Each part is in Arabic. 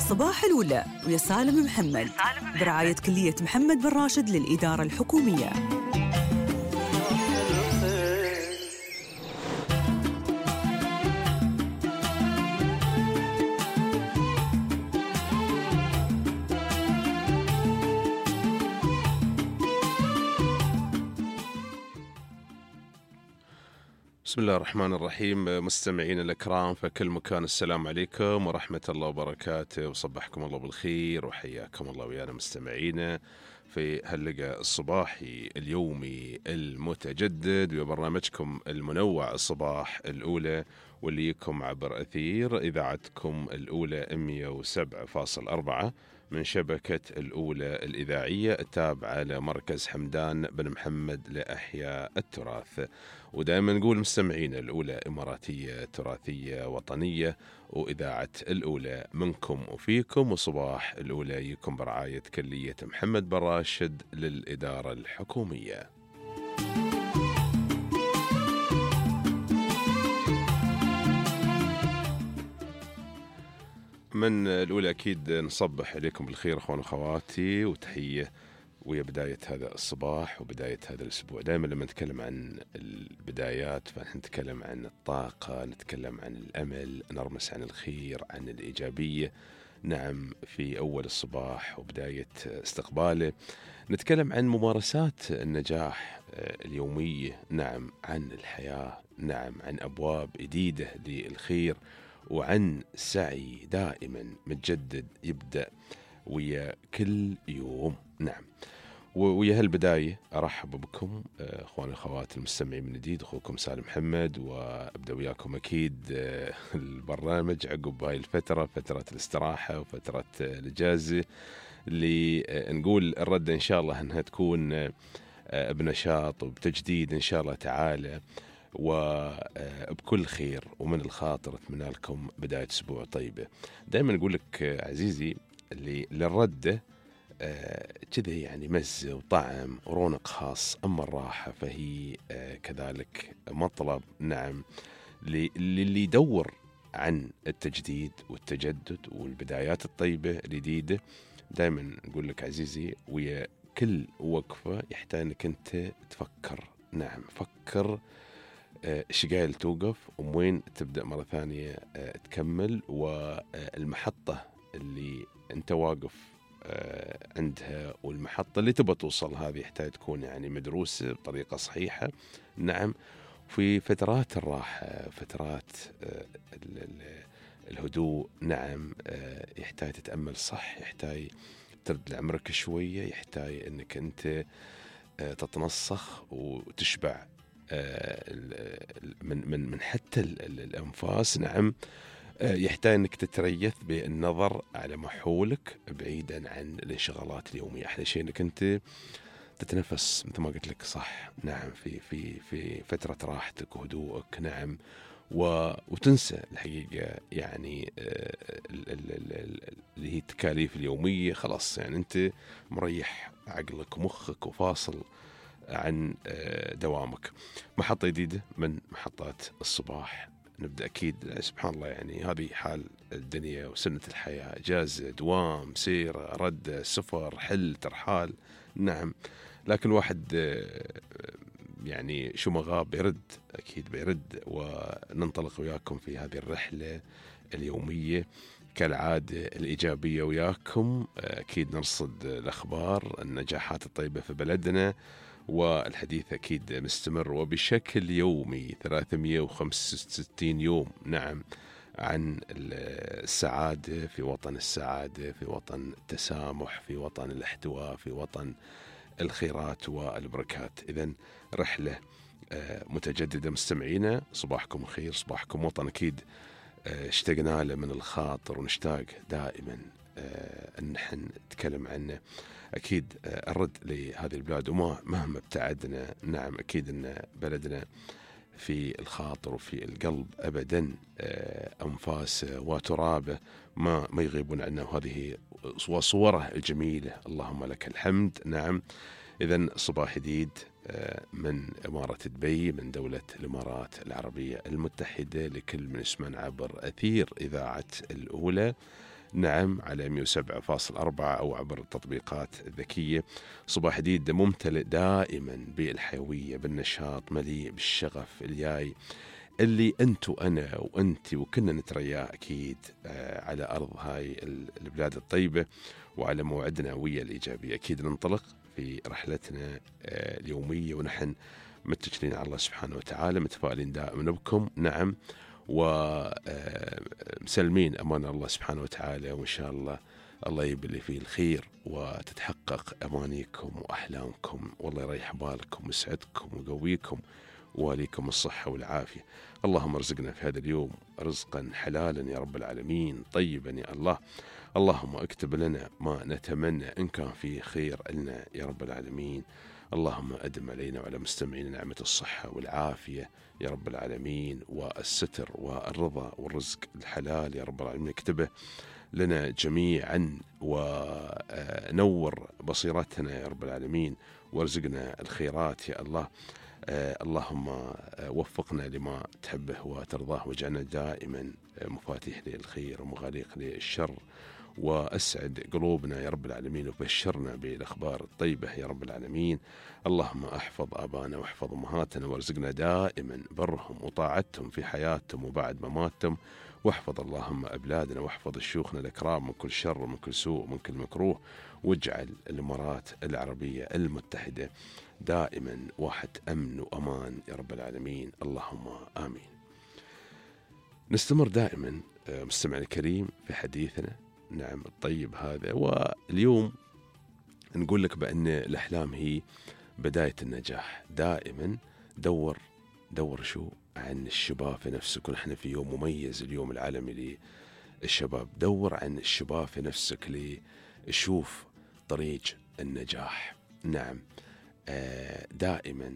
الصباح الأولى ويا سالم محمد برعاية كلية محمد بن راشد للإدارة الحكومية. بسم الله الرحمن الرحيم. مستمعين الأكرام في كل مكان، السلام عليكم ورحمة الله وبركاته، وصبحكم الله بالخير وحياكم الله ويانا مستمعينا في هاللقاء الصباحي اليومي المتجدد وبرنامجكم المنوع الصباح الأولى، واللي يكم عبر أثير إذاعتكم الأولى 107.4 من شبكة الأولى الإذاعية التابعة لمركز حمدان بن محمد لأحياء التراث. ودائما نقول مستمعين الأولى إماراتية تراثية وطنية، وإذاعة الأولى منكم وفيكم، وصباح الأولى يكم برعاية كلية محمد بن راشد للإدارة الحكومية. من الأولى أكيد نصبح عليكم بالخير أخوان وأخواتي، وتحية ويا بداية هذا الصباح وبداية هذا الأسبوع. دائما لما نتكلم عن البدايات فنحن نتكلم عن الطاقة، نتكلم عن الأمل، نرمس عن الخير، عن الإيجابية. نعم، في أول الصباح وبداية استقباله نتكلم عن ممارسات النجاح اليومية، نعم عن الحياة، نعم عن أبواب جديدة للخير، وعن سعي دائما متجدد يبدأ ويا كل يوم. نعم، ويا هالبداية أرحب بكم أخواني الأخوات المستمعين من جديد، أخوكم سالم محمد، وأبدأ وياكم أكيد البرنامج عقب هاي الفترة، فترة الاستراحة وفترة الإجازة، اللي نقول الردة إن شاء الله أنها تكون بنشاط وبتجديد إن شاء الله تعالى، وبكل خير، ومن الخاطر أتمنى لكم بداية أسبوع طيبة. دائما أقول لك عزيزي اللي للردة كذا يعني مزة وطعم ورونق خاص، أما الراحة فهي كذلك مطلب، نعم للي يدور عن التجديد والتجدد والبدايات الطيبة الجديدة. دائما نقول لك عزيزي ويا كل وقفة يحتاج أنك أنت تفكر، نعم فكر إيش قايل توقف وموين تبدأ مرة ثانية تكمل، والمحطة اللي أنت واقف عندها والمحطة اللي تبى توصل هذه يحتاج تكون يعني مدروسة بطريقة صحيحة. نعم، في فترات الراحة، فترات الهدوء، نعم يحتاج تتأمل صح، يحتاج ترد لعمرك شوية، يحتاج أنك أنت تتنسخ وتشبع من حتى الأنفاس. نعم، يحتاج أنك تتريث بالنظر على ما حولك بعيدا عن الانشغالات اليومية. أحلى شيء أنك أنت تتنفس مثل ما قلت لك صح، نعم في فترة راحتك وهدوءك، نعم وتنسى الحقيقة يعني اللي هي التكاليف اليومية. خلاص يعني أنت مريح عقلك ومخك وفاصل عن دوامك. محطة جديدة من محطات الصباح، نبدأ أكيد سبحان الله، يعني هذه حال الدنيا وسنة الحياة، إجازة، دوام، سيرة، رد، سفر، حل، ترحال. نعم، لكن واحد يعني شو ما غاب بيرد، أكيد بيرد، وننطلق وياكم في هذه الرحلة اليومية كالعادة الإيجابية وياكم. أكيد نرصد الأخبار، النجاحات الطيبة في بلدنا، والحديث أكيد مستمر وبشكل يومي 365 يوم، نعم عن السعادة في وطن السعادة، في وطن التسامح، في وطن الاحتواء، في وطن الخيرات والبركات. إذن رحلة متجددة مستمعينا، صباحكم خير، صباحكم وطن أكيد اشتقنا له من الخاطر، ونشتاق دائما أن نحن نتكلم عنه. أكيد الرد لهذه البلاد ومهما ابتعدنا، نعم أكيد أن بلدنا في الخاطر وفي القلب أبدا، أنفاسه وترابه ما يغيبون عنه، وهذه وصوره الجميلة، اللهم لك الحمد. نعم، إذن صباح جديد من إمارة دبي، من دولة الإمارات العربية المتحدة، لكل من يسمعنا عبر أثير إذاعة الأولى نعم على 107.4 أو عبر التطبيقات الذكية. صباح جديد ممتلئ دائما بالحيوية، بالنشاط، مليء بالشغف الجاي اللي أنت وأنا وأنت وكنا نترياه أكيد على أرض هاي البلاد الطيبة، وعلى موعدنا ويا الإيجابية. أكيد ننطلق في رحلتنا اليومية ونحن متكلين على الله سبحانه وتعالى، متفائلين دائما بكم. نعم، ومسلمين أمان الله سبحانه وتعالى، وإن شاء الله الله يبلي فيه الخير وتتحقق أمانيكم وأحلامكم، والله يريح بالكم ويسعدكم ويقويكم ووليكم الصحة والعافية. اللهم ارزقنا في هذا اليوم رزقا حلالا يا رب العالمين، طيبا يا الله. اللهم اكتب لنا ما نتمنى إن كان فيه خير لنا يا رب العالمين. اللهم أدم علينا وعلى مستمعين نعمة الصحة والعافية يا رب العالمين، والستر والرضا والرزق الحلال يا رب العالمين. اكتبه لنا جميعا ونور بصيرتنا يا رب العالمين، وارزقنا الخيرات يا الله. اللهم وفقنا لما تحبه وترضاه، واجعلنا دائما مفاتيح للخير ومغاليق للشر، وأسعد قلوبنا يا رب العالمين، وبشرنا بالأخبار الطيبة يا رب العالمين. اللهم احفظ آبانا واحفظ أمهاتنا، وارزقنا دائما برهم وطاعتهم في حياتهم وبعد مماتهم، واحفظ اللهم أبلادنا واحفظ شيوخنا الأكرام من كل شر ومن كل سوء ومن كل مكروه، واجعل الإمارات العربية المتحدة دائما واحد أمن وأمان يا رب العالمين، اللهم آمين. نستمر دائما مستمع الكريم في حديثنا نعم الطيب هذا، واليوم نقول لك بأن الأحلام هي بداية النجاح. دائما دور شو عن الشباب في نفسك، ونحن في يوم مميز، اليوم العالمي للشباب. دور عن الشباب في نفسك لشوف طريق النجاح. نعم، دائما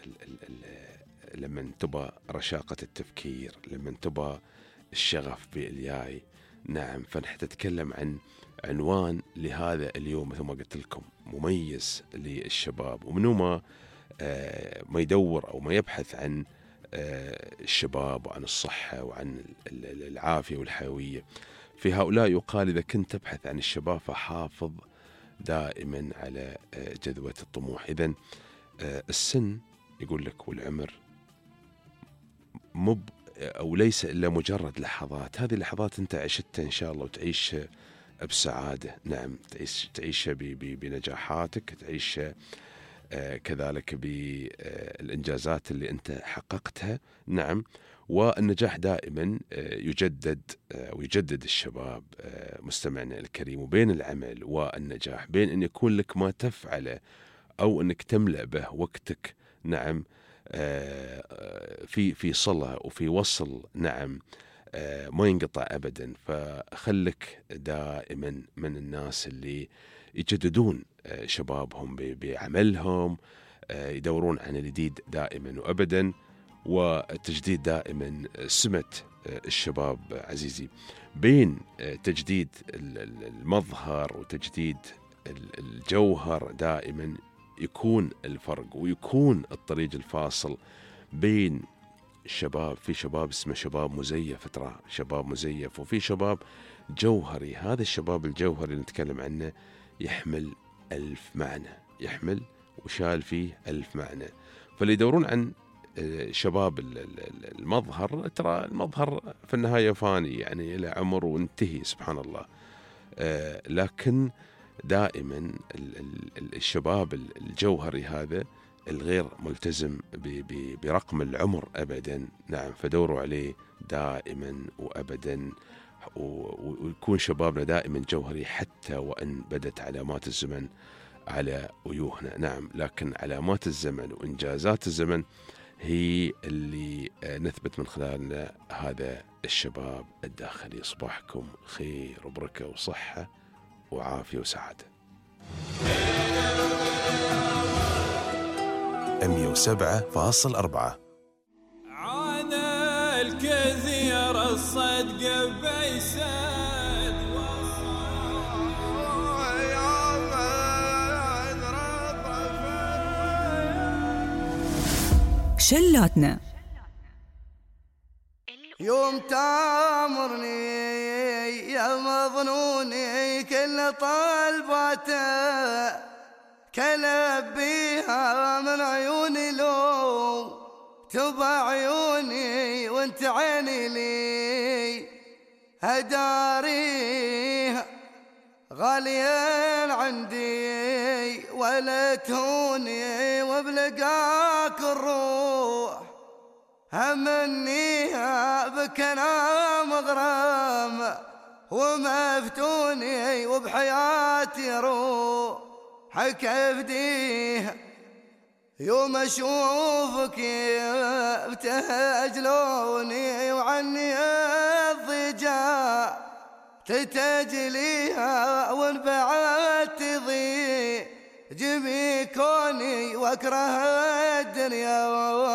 لما تبى رشاقة التفكير، لما تبى الشغف بالياي، نعم، فنحن نتكلم عن عنوان لهذا اليوم مثل ما قلت لكم مميز للشباب. ومنو ما يدور أو ما يبحث عن الشباب وعن الصحة وعن العافية والحيوية، في هؤلاء يقال إذا كنت تبحث عن الشباب فحافظ دائما على جذوة الطموح. إذن السن يقول لك والعمر أو ليس إلا مجرد لحظات. هذه اللحظات أنت عشتها إن شاء الله وتعيش بسعادة. نعم، تعيش بنجاحاتك، تعيش كذلك بالإنجازات اللي أنت حققتها. نعم، والنجاح دائما يجدد الشباب مستمعنا الكريم، وبين العمل والنجاح بين أن يكون لك ما تفعله أو أنك تملأ به وقتك. نعم، في صلة وفي وصل. نعم، ما ينقطع أبدا. فخلك دائما من الناس اللي يجددون شبابهم بعملهم، يدورون عن الجديد دائما وأبدا، والتجديد دائما سمة الشباب عزيزي. بين تجديد المظهر وتجديد الجوهر دائما يكون الفرق ويكون الطريق الفاصل بين الشباب. في شباب اسمه شباب مزيف، ترى شباب مزيف، وفي شباب جوهري. هذا الشباب الجوهري اللي نتكلم عنه يحمل 1000 معنى، يحمل وشال فيه 1000 معنى. فاللي يدورون عن شباب المظهر، ترى المظهر في النهاية فاني، يعني إلى عمر وانتهي سبحان الله. لكن دائما الشباب الجوهري هذا الغير ملتزم برقم العمر أبدا. نعم، فدوروا عليه دائما وأبدا، ويكون شبابنا دائما جوهري حتى وأن بدت علامات الزمن على وجوهنا. نعم، لكن علامات الزمن وإنجازات الزمن هي اللي نثبت من خلالنا هذا الشباب الداخلي. صباحكم خير وبركة وصحة وعافية وسعادة. 107.4 عاد الكثير الصدق بيسد شلاتنا يوم تامرني يا مظنوني كل طلباته كلبيها من عيوني لو تبع عيوني وانت عيني لي هداريها غاليين عندي ولا تهوني وبلقاك الروح همنيها بك انا مغرم ومفتوني وبحياتي روح حكفديها يوم اشوفك بتهجلوني وعني الضجاع تتجليها وانبعد تضيع جمي كوني واكره الدنيا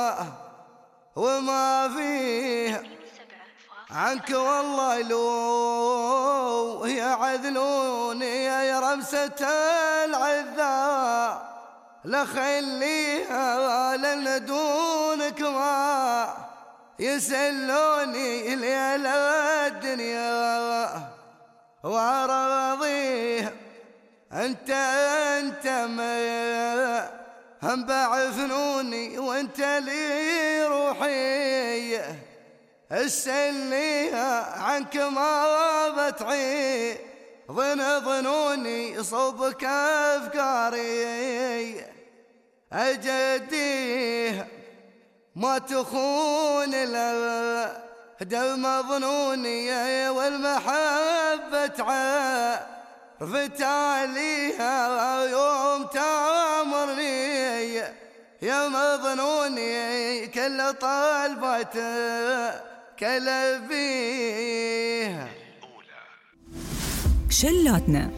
وما فيها عنك والله لو يعذلوني يا رمسة العذاب لخليها لن دونك ما يسلوني ليل الدنيا وراضيها انت هم بعفنوني وانت لي روحي السليها عنك ما بتعي ظنوني صوبك افكاري اجديها ما تخون الا دم ظنوني والمحبة عرفت عليها يوم تامرني يا مظنوني كل طلبت كلبيها. شلاتنا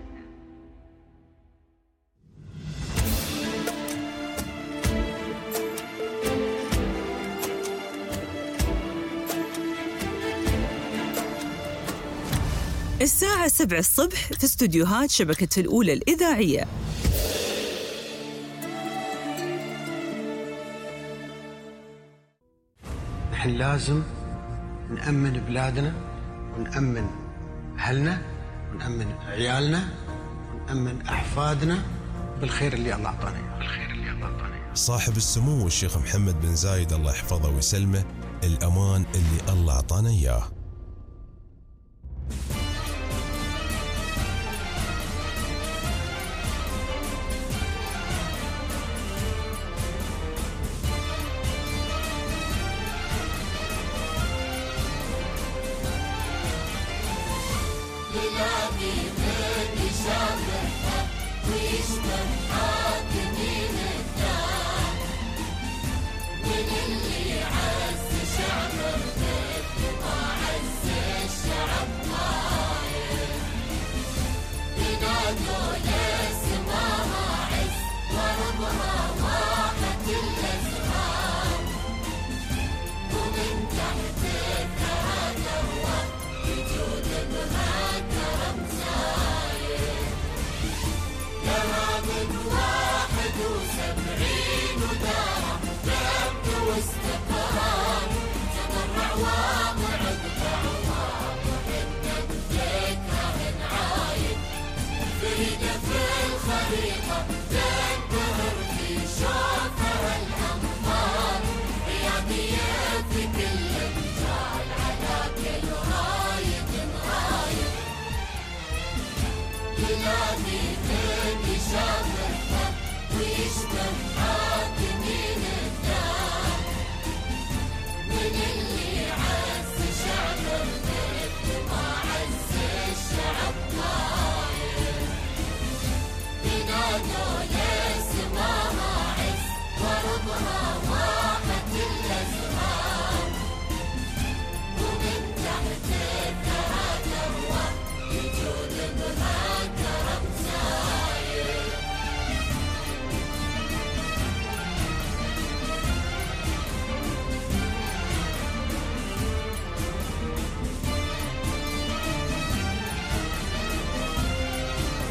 الساعة 7 الصبح في استوديوهات شبكة الأولى الإذاعية. نحن لازم نأمن بلادنا ونأمن أهلنا ونأمن عيالنا ونأمن أحفادنا بالخير اللي الله أعطانا إياه. صاحب السمو الشيخ محمد بن زايد الله يحفظه ويسلمه الأمان اللي الله أعطانا إياه.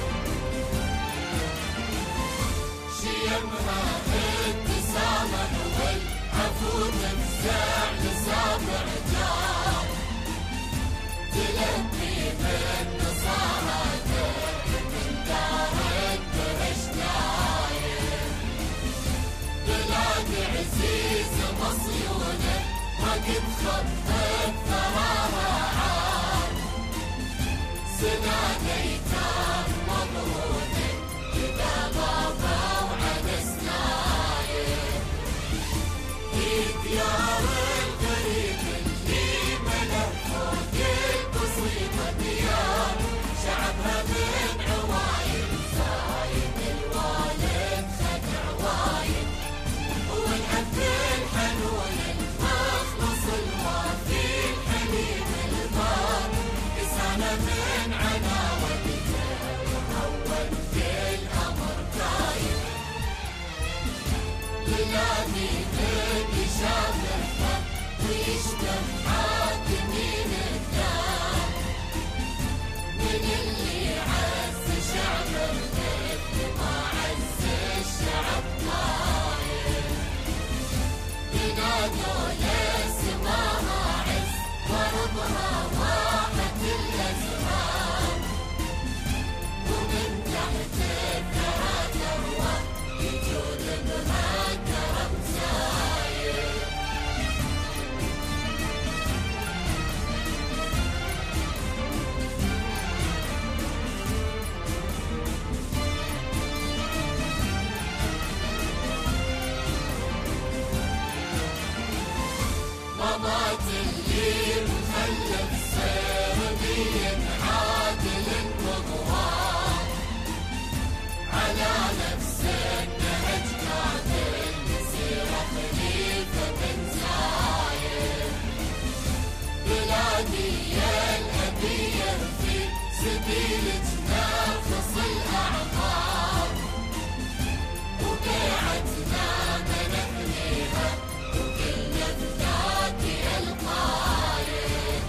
شيمها ابتسامة قد خطت ثراها عاد سنان ايتام مضرودة إذا ضافوا على سناير في ديار الغريب اللي ملك فوق المصيبة ديار شعبها من عوايد زايد الوالد خد عوايد والعبد الحنون المخلص الوافي الحليم البار لسانه من عناوته مهون في الأمر دايم للذي من يشابهه ويشبه حاكمين الدار من اللي عز شعبه مثل ما عز الشعب طاير ينادوا لسماها عز وربها واحة الأزهار ومن تحت الثرى تروى يجود بها كرم زاير ممات اللي مخلف سربي عادل مضوار على نفس النهج قاتل مسيرة خليفة بن زايد بلادي الأبية في سبيل تنافس الأعمار وبيعتنا منحنيها وكل ذات القايد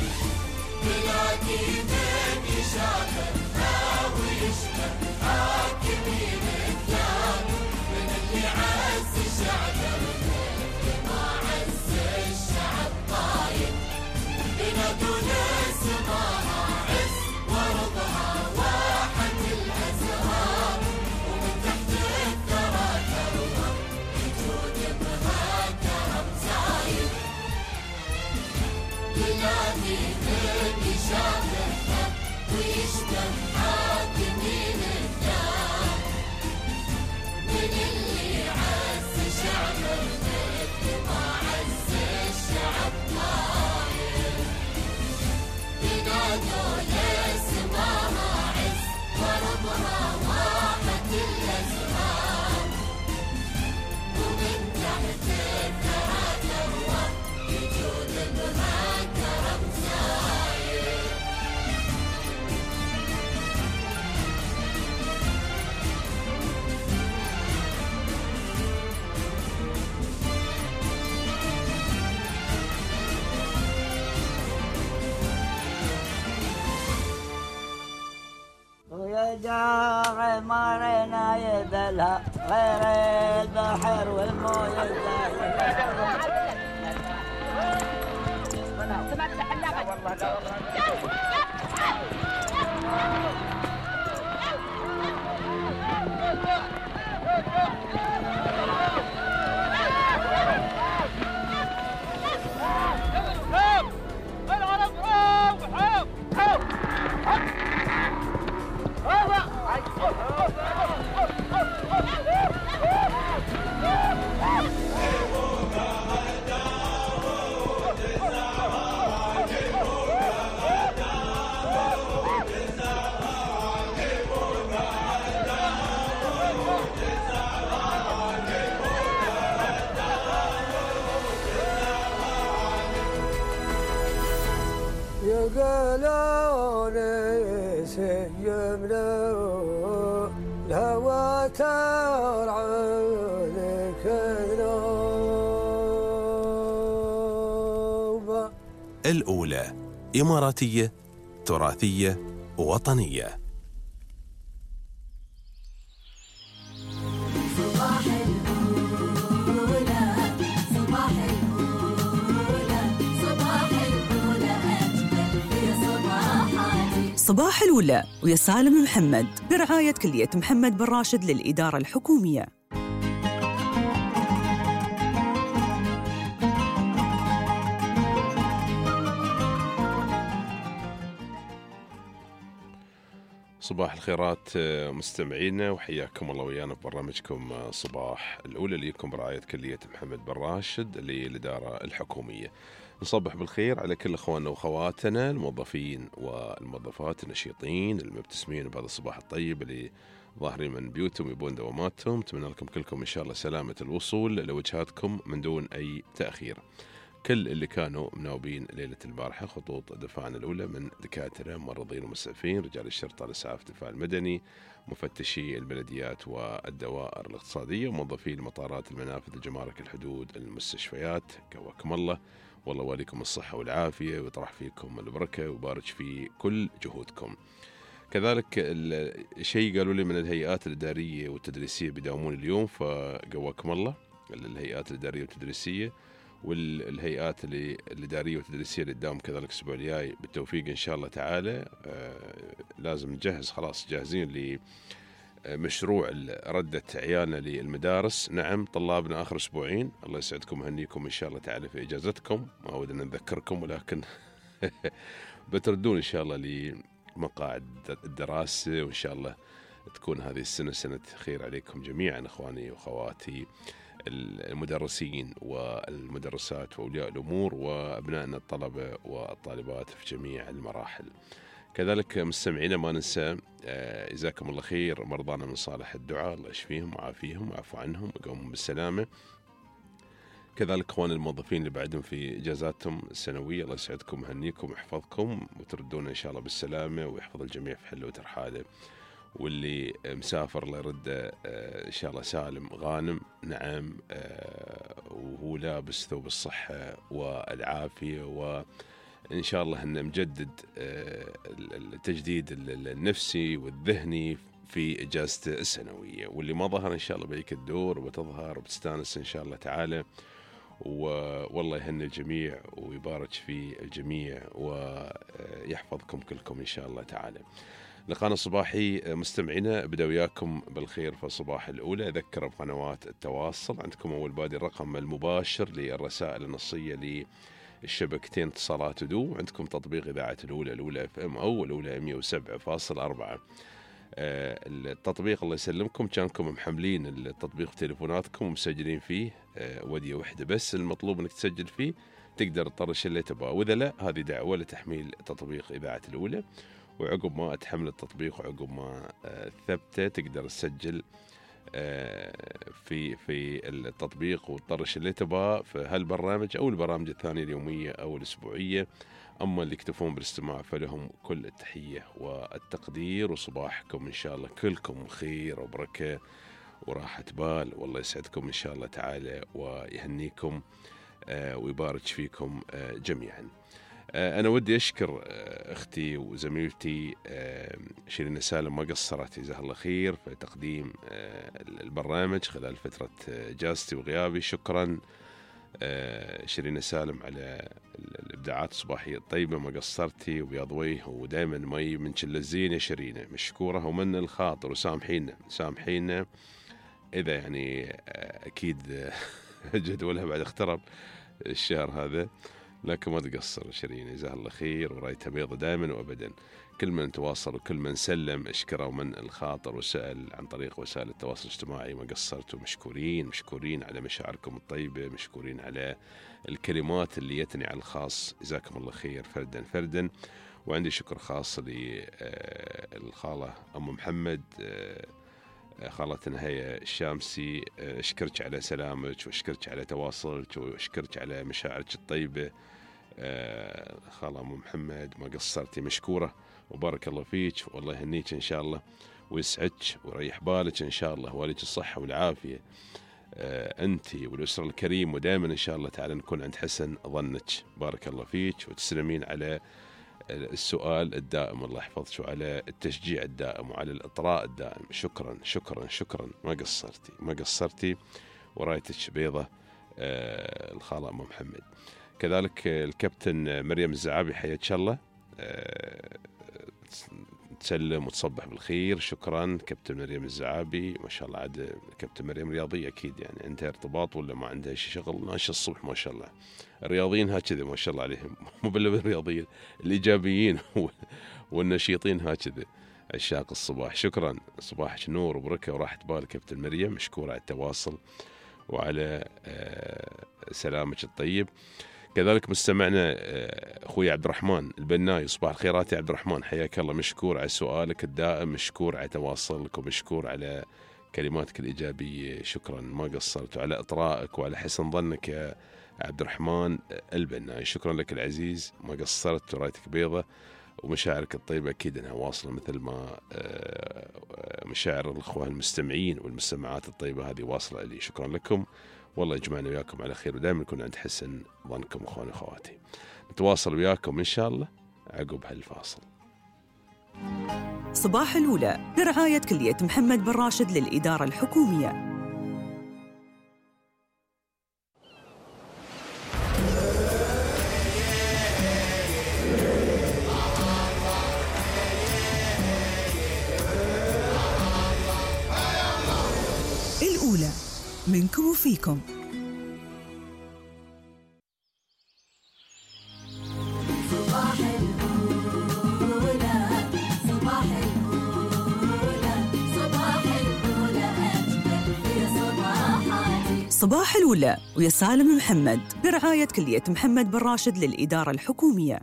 بلادي من يشابهها ويشبه حاكمين الدار من اللي عز شعبه مثل ما عز الشعب طايب بنادوا لسماها عز ورضها واحة الأزهار ومن تحت الثرى تروى يجود بها كرم زايد للذي من يشابهها ويشبه حاكمين الدار من اللي عز شعبه مثل ما عز الشعب طاير ينادوا لسماها عز وربها واحة الأزهار ومن تحت الثرى تروى يجود بها كرم زايد ويا جاع مرينا يذلها غير البحر والمويه يقولون سيمنا الهوى ترعى لك النوبة. الأولى إماراتية تراثية وطنية. صباح الولا ويا سالم محمد برعاية كلية محمد بن راشد للإدارة الحكومية. صباح الخيرات مستمعينا، وحياكم الله ويانا في برنامجكم صباح الأولى اللي يكون برعاية كلية محمد بن راشد للإدارة الحكومية. نصبح بالخير على كل أخواننا وأخواتنا الموظفين والموظفات النشيطين المبتسمين بهذا الصباح الطيب اللي ظاهرين من بيوتهم يبون دواماتهم. أتمنى لكم كلكم إن شاء الله سلامة الوصول لوجهاتكم من دون أي تأخير. كل اللي كانوا مناوبين ليلة البارحة خطوط دفاعنا الأولى من دكاترة ممرضين ومسعفين، رجال الشرطة الإسعاف الدفاع المدني، مفتشي البلديات والدوائر الاقتصادية، وموظفي المطارات المنافذ الجمارك الحدود المستشفيات، قواكم الله، والله واليكم الصحة والعافية ويطرح فيكم البركة ويبارك في كل جهودكم. كذلك الشيء قالوا لي من الهيئات الإدارية والتدريسية بيداومون اليوم، فقواكم الله الهيئات الإدارية والتدريسية، والهيئات الإدارية والتدريسية اللي تداوم كذلك الأسبوع الجاي بالتوفيق إن شاء الله تعالى. لازم نجهز، خلاص جاهزين لمشروع ردة عيالنا للمدارس. نعم طلابنا آخر أسبوعين، الله يسعدكم وهنيكم إن شاء الله تعالى في إجازتكم، ما ودنا نذكركم ولكن بتردون إن شاء الله لمقاعد الدراسة، وإن شاء الله تكون هذه السنة سنة خير عليكم جميعا أخواني وأخواتي المدرسين والمدرسات وأولياء الأمور وأبنائنا الطلبة والطالبات في جميع المراحل. كذلك مستمعينا ما ننسى جزاكم الله خير مرضانا من صالح الدعاء، الله يشفيهم وعافيهم ويعفو عنهم ويقومهم بالسلامة. كذلك اخوان الموظفين اللي بعدهم في اجازاتهم السنويه، الله يسعدكم ويهنيكم ويحفظكم وتردون ان شاء الله بالسلامه ويحفظ الجميع في حله وترحاله. واللي مسافر الله يرده ان شاء الله سالم غانم، نعم، وهو لابس ثوب الصحه والعافيه، وان شاء الله انه مجدد التجديد النفسي والذهني في اجازته السنويه، واللي ما ظهر ان شاء الله بيك الدور وبتظهر وبتستانس ان شاء الله تعالى. والله يهني الجميع ويبارك في الجميع ويحفظكم كلكم ان شاء الله تعالى. لقانا الصباحي مستمعينا بدأ وياكم بالخير في الصباح الأولى. أذكر بقنوات التواصل، عندكم أول بادي الرقم المباشر للرسائل النصية للشبكتين اتصالات ودو، عندكم تطبيق إذاعة الأولى FM أو الأولى 107.4. التطبيق الله يسلمكم كانكم محملين التطبيق في تليفوناتكم ومسجلين فيه ودية واحدة بس، المطلوب انك تسجل فيه تقدر تطرش اللي تبغاه، واذا لا هذه دعوة لتحميل تطبيق إذاعة الأولى، وعقب ما تحمل التطبيق وعقب ما ثبته تقدر تسجل في التطبيق وتطرش اللي تبغاه في هالبرنامج او البرامج الثانية اليومية او الأسبوعية. أما اللي يكتفون بالاستماع فلهم كل التحية والتقدير، وصباحكم إن شاء الله كلكم خير وبركة وراحة بال، والله يسعدكم إن شاء الله تعالى ويهنيكم ويبارك فيكم جميعا. أنا ودي أشكر أختي وزميلتي شيرين سالم، ما قصرت جزاها الله خير في تقديم البرنامج خلال فترة إجازتي وغيابي. شكرا شيرين سالم على الإبداعات الصباحية الطيبة، ما قصرتي وبياض وجه ودائما مي من شل الزين يا شيرين، مشكورة ومن الخاطر، وسامحينا إذا يعني أكيد جدولها بعد اقترب الشهر هذا، لكن ما تقصر شيرين جزاها الله خير ورايتها بيضة دائما وأبدا. كل من تواصل وكل من سلم اشكره ومن الخاطر وسأل عن طريق وسائل التواصل الاجتماعي، ما قصرتوا، مشكورين على مشاعركم الطيبة، مشكورين على الكلمات اللي يتني على الخاص، جزاكم الله خير فردا. وعندي شكر خاص للخالة أم محمد، خالتنا هي الشامسي، اشكرك على سلامك واشكرك على تواصلك واشكرك على مشاعرك الطيبة. خالة أم محمد ما قصرتي، مشكورة وبارك الله فيك، والله يهنيك إن شاء الله ويسعدك ويريح بالك إن شاء الله، واليك الصحة والعافية أنت والأسرة الكريم، ودائما إن شاء الله تعالى نكون عند حسن ظنك. بارك الله فيك وتسلمين على السؤال الدائم، الله يحفظك، وعلى التشجيع الدائم وعلى الإطراء الدائم. شكرا ما قصرتي ورايتك بيضة الخالة أم محمد. كذلك الكابتن مريم الزعابي حياك الله، تسلم وتصبح بالخير. شكرا كابتن مريم الزعابي، ما شاء الله عاد كابتن مريم رياضية أكيد، يعني عندها ارتباط ولا ما عندها شغل، ماشي الصبح ما شاء الله. الرياضيين هكذا ما شاء الله عليهم، مو بالرياضيين الإيجابيين والنشيطين هكذا. عشاق الصباح. شكرا، صباحك نور وبركة وراحة بال كابتن مريم، مشكورة على التواصل وعلى سلامك الطيب. كذلك مستمعنا أخوي عبد الرحمن البناي، صباح الخيرات يا عبد الرحمن، حياك الله، مشكور على سؤالك الدائم، مشكور على تواصلك، ومشكور على كلماتك الإيجابية. شكرا، ما قصرت، وعلى إطرائك وعلى حسن ظنك يا عبد الرحمن البناي. شكرا لك العزيز، ما قصرت، ورايتك بيضة، ومشاعرك الطيبة أكيد أنها واصلة مثل ما مشاعر الأخوة المستمعين والمستمعات الطيبة هذه واصلة لي. شكرا لكم، والله يجمعنا وياكم على خير، ودائما نكون عند حسن ظنكم أخواني وأخواتي. نتواصل وياكم إن شاء الله عقب هالفاصل. صباح الأولى برعاية كلية محمد بن راشد للإدارة الحكومية. الأولى منكم وفيكم. صباح الأولى ويا سالم محمد برعاية كلية محمد بن راشد للإدارة الحكومية.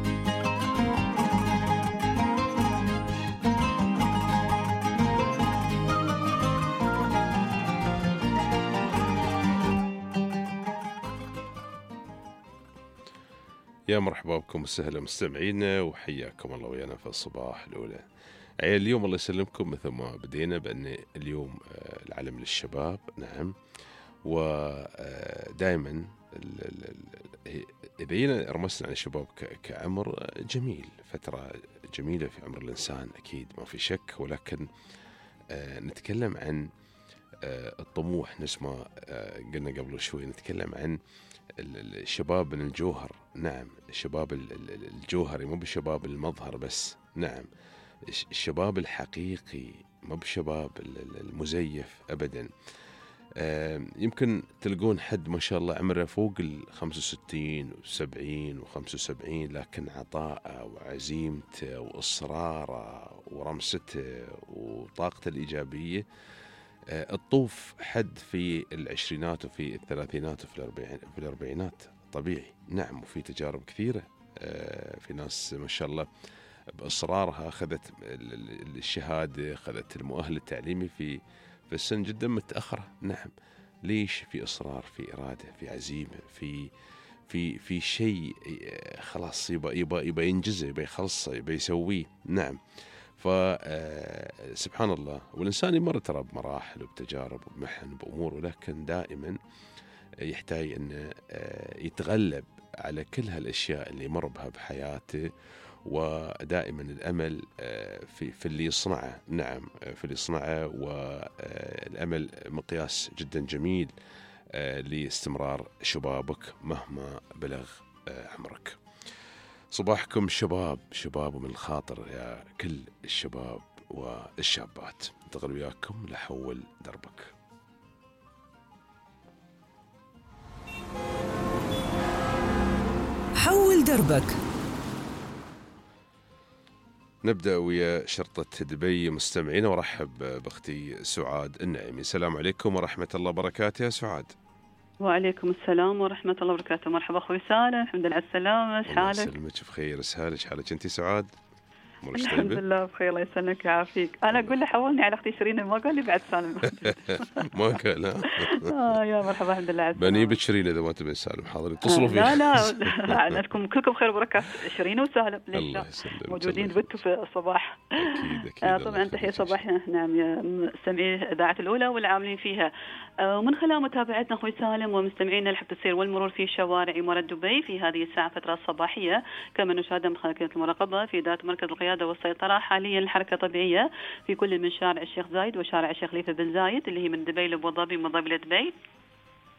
يا مرحبا بكم وسهلا مستمعينا، وحياكم الله ويانا في الصباح الأولى. عيال اليوم الله يسلمكم مثل ما بدينا بأن اليوم العالم للشباب. نعم، ودائما إذا رمسنا على الشباب كعمر جميل، فترة جميلة في عمر الإنسان أكيد ما في شك، ولكن نتكلم عن الطموح نفس ما قلنا قبل شوي، نتكلم عن الشباب من الجوهر. نعم، الشباب الجوهري، مو بالشباب المظهر بس. نعم، الشباب الحقيقي، مو بالشباب المزيف أبدا. يمكن تلقون حد ما شاء الله عمره فوق 65 و70 و75، لكن عطاءه وعزيمته وإصراره ورمسته وطاقته الإيجابية الطوف حد في العشرينات وفي الثلاثينات وفي الأربعينات طبيعي. نعم، وفي تجارب كثيرة، في ناس ما شاء الله بإصرارها أخذت الشهادة، أخذت المؤهل التعليمي في السن جدا متأخرة. نعم، ليش؟ في إصرار، في إرادة، في عزيمة، في شيء خلاص يبقى ينجزه، يبقى يخلصه، يبقى يسويه. نعم، فسبحان الله، والإنسان يمر ترى بمراحل وبتجارب وبمحن وبأمور، ولكن دائما يحتاج أن يتغلب على كل هالأشياء اللي يمر بها بحياته، ودائما الأمل في اللي يصنعه. نعم، في اللي يصنعه، والأمل مقياس جدا جميل لاستمرار شبابك مهما بلغ عمرك. صباحكم شباب ومن الخاطر يا كل الشباب والشابات. انتقل وياكم لحول دربك. حول دربك. نبدأ ويا شرطة دبي مستمعين، ورحب بأختي سعاد النعيمي. السلام عليكم ورحمة الله وبركاته يا سعاد. وعليكم السلام ورحمة الله وبركاته. مرحبا أخوي سالم، الحمد لله على السلامة، ايش حالك؟ الله يسلمك بخير، اسهالك حالك أنت سعاد؟ الحمد لله بخير، الله يسلمك ويعافيك. أنا أقول له حولني على أختي شيرين، ما قال لي بعد سالم. ما قال يا مرحبا، الحمد لله على السلامة. بني بشيرين إذا ما تبين سالم حاضر اتصلوا فيه. لا لكم كلكم خير وبركة، شيرين وسالم الله يسلمك، موجودين بتوا في الصباح. أكيد طبعا تحية صباح نعم يا مستمعي إذاعة الأولى والعاملين فيها، ومن خلال متابعتنا أخوي سالم ومستمعينا لحفظ السير والمرور في شوارع إمارة دبي في هذه الساعة فترة الصباحية، كما نشاهد من خلال كاميرا المراقبة في ذات مركز القيادة والسيطرة. حاليا الحركة طبيعية في كل من شارع الشيخ زايد وشارع الشيخ خليفة بن زايد اللي هي من دبي لأبو ظبي ومن ظبي لدبي.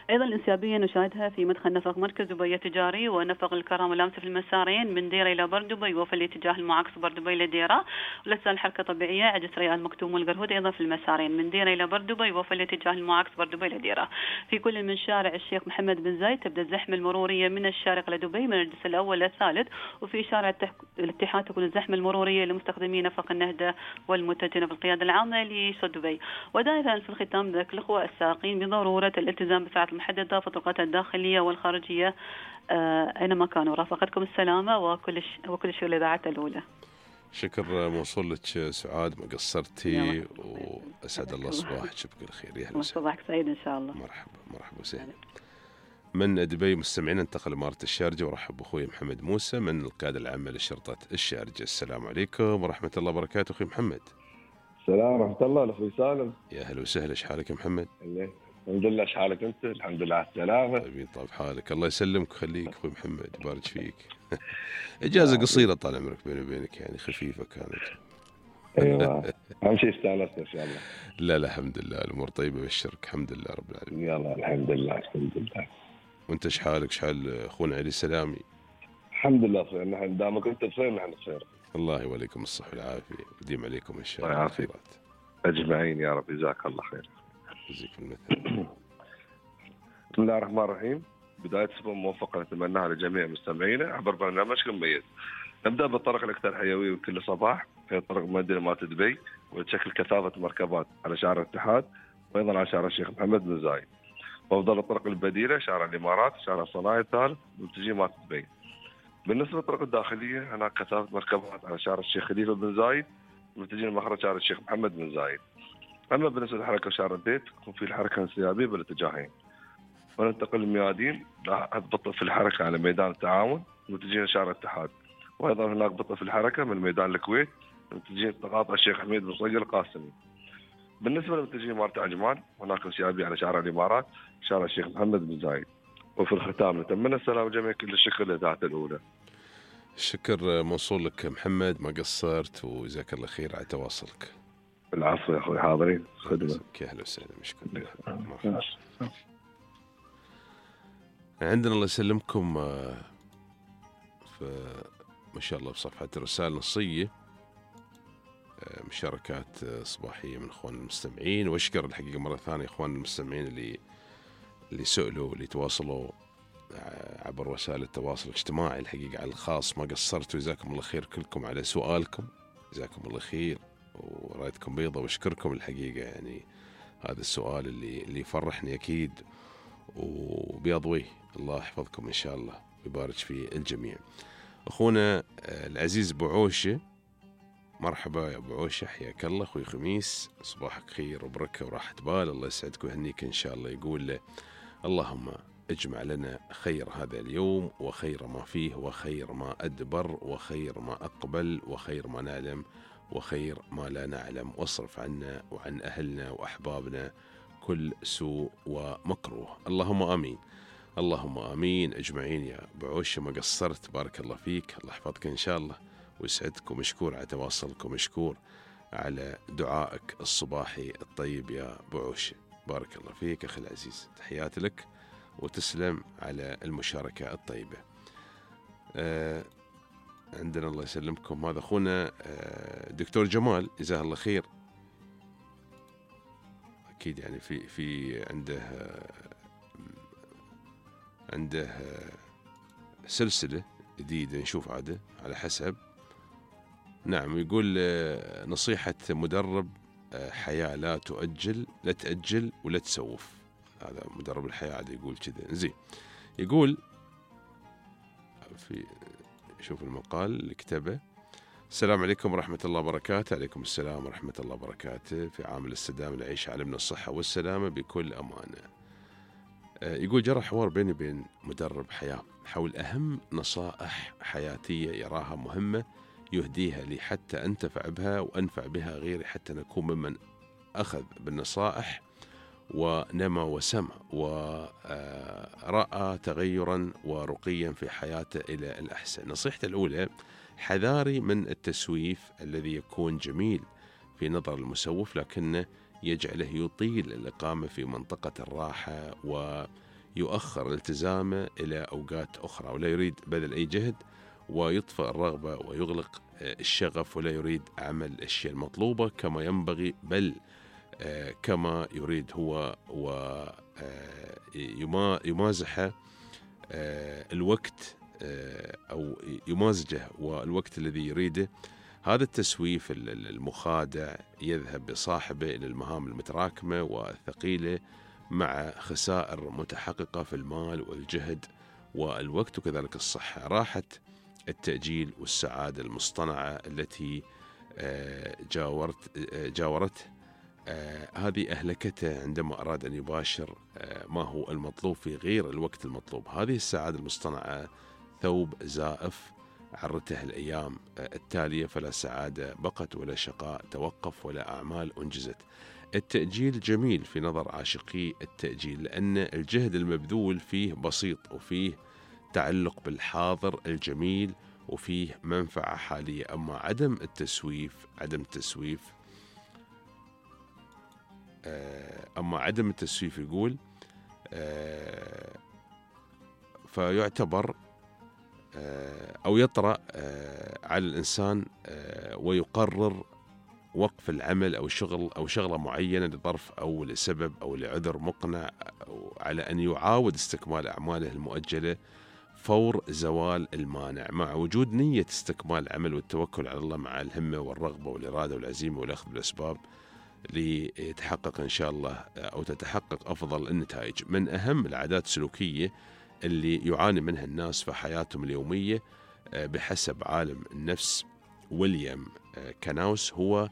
أيضا الانسيابية نشاهدها في مدخل نفق مركز دبي التجاري ونفق الكرم واللامسة في المسارين من ديرة إلى بر دبي وفي الاتجاه المعاكس بر دبي لديرة، ولسه الحركة طبيعية عجز ريال مكتوم والقرهود أيضا في المسارين من ديرة إلى بر دبي وفي الاتجاه المعاكس بر دبي لديرة. في كل من شارع الشيخ محمد بن زايد تبدأ الزحمة المرورية من الشارقة لدبي من الجسر الأول للثالث، وفي شارع الاتحاد تكون الزحمة المرورية لمستخدمي نفق النهدة والمتجهين في القيادة العامة لصد دبي. ودائما في الختام ذكر الأخوة السائقين بضرورة الالتزام بالساعات المحددة في الطرقات الداخلية والخارجية أينما كانوا. رافقتكم السلامة وكل شيء لإذاعة الأولى. شكر موصول لك سعاد، ما قصرتي، وأسعد الله صباحك بكل خير. يا هلا صباحك سعيد إن شاء الله. مرحبا وسهلا. من دبي مستمعين انتقل لإمارة الشارجة، ورحب بأخوي محمد موسى من القيادة العامة لشرطة الشارجة. السلام عليكم ورحمة الله وبركاته أخوي محمد. السلام ورحمة الله. الأخوي سالم. يا هلا وسهلا، ايش حالك يا محمد؟ الحمد لله. ايش حالك انت؟ الحمد لله على السلامة. طيب حالك، الله يسلمك ويخليك اخوي محمد، يبارك فيك. اجازة قصيرة طال عمرك بيني وبينك، يعني خفيفة كانت. ايوه اهم شيء استانست ان شاء الله. لا الحمد لله الامور طيبة بالشرك، الحمد لله رب العالمين. يلا الحمد لله. وانت ايش حالك؟ ايش حال اخونا علي السلامي؟ الحمد لله بخير، نحن دامك انت بخير نحن بخير. الله يوليكم الصحة والعافية وديم عليكم ان شاء الله الخيرات اجمعين يا رب. جزاك الله خير. يجزيك المثل. بسم الله الرحمن الرحيم. بداية أسبوع موفقة نتمناها لجميع مستمعينا عبر برنامجكم مميز. نبدأ بالطرق الأكثر حيوية وكل صباح، هي طرق مدينة مات دبي، وتشكل كثافة مركبات على شارع الاتحاد وأيضا على شارع الشيخ محمد بن زايد. وأفضل الطرق البديلة شارع الإمارات، شارع الصناعي الثالث، متجه مات دبي. بالنسبة للطرق الداخلية هناك كثافة مركبات على شارع الشيخ خليفة بن زايد، متجه مخرج شارع الشيخ محمد بن زايد. أما بالنسبة للحركة شارع الديت تكون في الحركة انسيابية بالاتجاهين. وننتقل للميادين، بطء في الحركة على ميدان التعاون متجهين شارع الاتحاد، وأيضا هناك بطء في الحركة من ميدان الكويت متجهين تقاطع الشيخ حميد بن صقر القاسمي. بالنسبة لمتجهين إمارة عجمان هناك انسيابية على شارع الإمارات، شارع الشيخ محمد بن زايد. وفي الختام نتمنى السلام جميع، كل الشكر لإذاعة الأولى. الشكر موصول لك محمد، ما قصرت وجزاك الله خير على تواصلك. العفو يا أخوي، حاضرين خدمة. يا أهلا وسهلا، مشكور. عندنا الله يسلمكم ما شاء الله بصفحة الرسالة النصية مشاركات صباحية من إخوان المستمعين، وأشكر الحقيقة مرة ثانية إخوان المستمعين اللي سئلوا، اللي تواصلوا عبر وسائل التواصل الاجتماعي. الحقيقة على الخاص ما قصرتوا، جزاكم الله خير كلكم على سؤالكم، جزاكم الله خير ورايتكم بيضة، واشكركم الحقيقة. يعني هذا السؤال اللي يفرحني أكيد وبيضويه. الله يحفظكم إن شاء الله ويبارك في الجميع. أخونا العزيز بوعوشة، مرحبا يا بوعوشة، حياك الله أخوي خميس، صباحك خير وبركة وراحة بال، الله يسعدك ويهنيك إن شاء الله. يقول له اللهم اجمع لنا خير هذا اليوم وخير ما فيه وخير ما أدبر وخير ما أقبل وخير ما نعلم وخير ما لا نعلم، واصرف عنا وعن أهلنا وأحبابنا كل سوء ومكروه. اللهم آمين، اللهم آمين أجمعين يا بعوش، ما قصرت، بارك الله فيك، الله يحفظك إن شاء الله ويسعدك، ومشكور على تواصلكم، مشكور على دعائك الصباحي الطيب يا بعوش، بارك الله فيك أخي العزيز، تحياتي لك وتسلم على المشاركة الطيبة. عندنا الله يسلمكم هذا أخونا دكتور جمال، جزاه الله خير، أكيد يعني في عنده سلسلة جديدة نشوف عادة على حسب. نعم، يقول نصيحة مدرب حياة لا تأجل ولا تسوف. هذا مدرب الحياة عادة يقول كذا. زين، يقول شوف المقال اللي كتبه: السلام عليكم ورحمة الله وبركاته. عليكم السلام ورحمة الله وبركاته. في عام الاستدامة نعيش عالمنا الصحة والسلامة بكل أمانة. يقول جرى حوار بيني وبين مدرب حياة حول أهم نصائح حياتية يراها مهمة يهديها لي حتى أنتفع بها وأنفع بها غيري، حتى نكون ممن أخذ بالنصائح ونمى وسمع ورأى تغيرا ورقيا في حياته إلى الأحسن. نصيحته الأولى: حذاري من التسويف الذي يكون جميل في نظر المسوف لكنه يجعله يطيل الإقامة في منطقة الراحة يؤخر التزامه إلى أوقات أخرى، ولا يريد بذل أي جهد، ويطفئ الرغبة ويغلق الشغف، ولا يريد عمل الأشياء المطلوبة كما ينبغي، بل كما يريد هو، ويمازح الوقت أو يمازجه والوقت الذي يريده. هذا التسويف المخادع يذهب بصاحبه إلى المهام المتراكمة والثقيلة مع خسائر متحققة في المال والجهد والوقت وكذلك الصحة. راحة التأجيل والسعادة المصطنعة التي جاورته هذه أهلكته عندما أراد أن يباشر ما هو المطلوب في غير الوقت المطلوب. هذه السعادة المصطنعة ثوب زائف عرته الأيام التالية، فلا سعادة بقت ولا شقاء توقف ولا أعمال أنجزت. التأجيل جميل في نظر عاشقي التأجيل، لأن الجهد المبذول فيه بسيط، وفيه تعلق بالحاضر الجميل، وفيه منفعة حالية. أما عدم التسويف يقول فيعتبر أو يطرأ على الإنسان ويقرر وقف العمل أو شغلة معينة لظرف أو لسبب أو لعذر مقنع، على أن يعاود استكمال أعماله المؤجلة فور زوال المانع، مع وجود نية استكمال العمل والتوكل على الله، مع الهمة والرغبة والإرادة والعزيمة والأخذ بالأسباب ليتحقق إن شاء الله أو تتحقق أفضل النتائج. من أهم العادات السلوكية اللي يعاني منها الناس في حياتهم اليومية بحسب عالم النفس ويليام كاناوس هو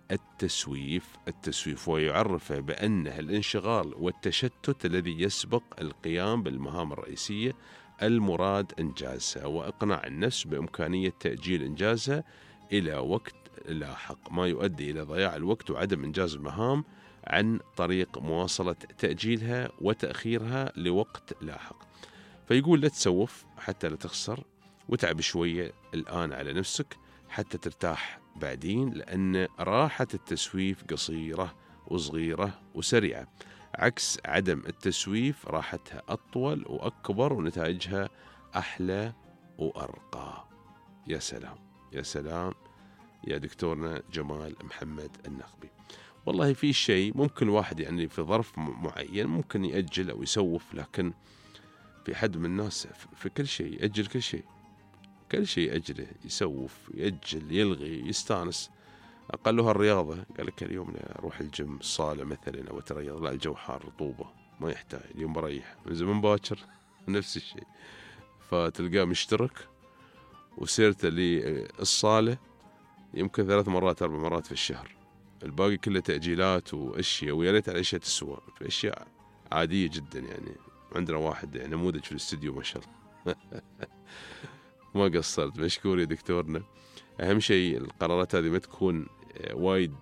التسويف، ويعرفه بأنه الانشغال والتشتت الذي يسبق القيام بالمهام الرئيسية المراد إنجازها، وإقناع النفس بإمكانية تأجيل إنجازها إلى وقت لاحق، ما يؤدي إلى ضياع الوقت وعدم إنجاز المهام عن طريق مواصلة تأجيلها وتأخيرها لوقت لاحق. فيقول لا تسوف حتى لا تخسر، وتعب شوية الآن على نفسك حتى ترتاح بعدين، لأن راحة التسويف قصيرة وصغيرة وسريعة، عكس عدم التسويف راحتها أطول وأكبر ونتائجها أحلى وأرقى. يا سلام يا سلام يا دكتورنا جمال محمد النخبي. والله في شيء ممكن الواحد يعني في ظرف معين ممكن يأجل أو يسوف، لكن في حد من الناس في كل شيء يأجل، كل شيء يأجله، يسوف، يأجل، يلغي، يستانس. أقلها الرياضة، قال لك اليوم أروح الجيم الصالة مثلا أو أتريض، لا الجو حار رطوبة ما يحتاج، اليوم بريح من زمان باكر نفس الشيء، فتلقاه مشترك وسيرته للصالة يمكن 3 مرات 4 مرات في الشهر، الباقي كله تأجيلات وأشياء، ويا ريت على أشياء تسوى، في أشياء عادية جدا. يعني عندنا واحد يعني نموذج في الاستديو ما شاء الله ما قصرت، مشكور يا دكتورنا. أهم شيء القرارات هذه ما تكون وايد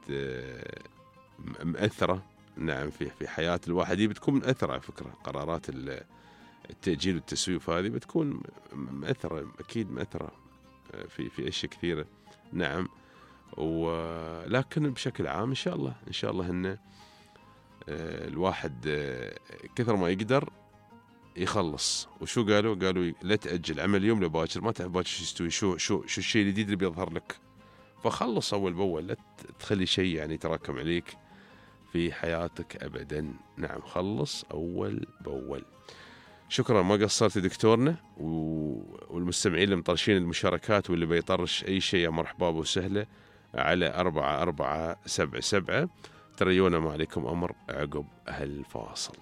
مأثرة، نعم في حياة الواحد، هي بتكون مأثرة على فكرة. قرارات التأجيل والتسويف هذه بتكون مأثرة، أكيد مأثرة في أشياء كثيرة، نعم. ولكن بشكل عام إن شاء الله إن الواحد كثر ما يقدر يخلص. وشو قالوا لا تأجل عمل اليوم لباكر، ما تعرف باكر شو يستوي، شو الشيء الجديد اللي بيظهر لك، فخلص أول بأول، لا تخلي شيء يعني يتراكم عليك في حياتك أبدا، نعم خلص أول بأول. شكرا ما قصرت دكتورنا، والمستمعين اللي مطرشين المشاركات واللي بيطرش أي شيء مرحبا وسهلة على 4477. تريونا ما عليكم أمر عقب هالفاصل.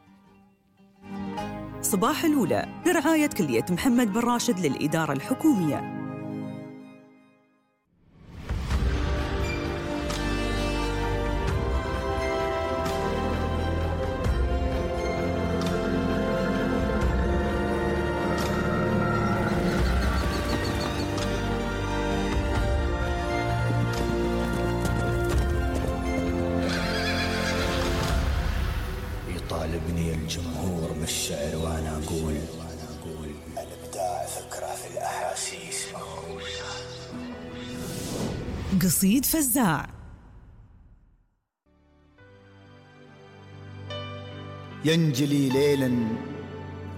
صباح الأولى برعاية كلية محمد بن راشد للإدارة الحكومية. يطالبني الجمهور بالشعر وانا اقول الابداع فكره في الاحاسيس مهووسه. قصيد فزاع. ينجلي ليلا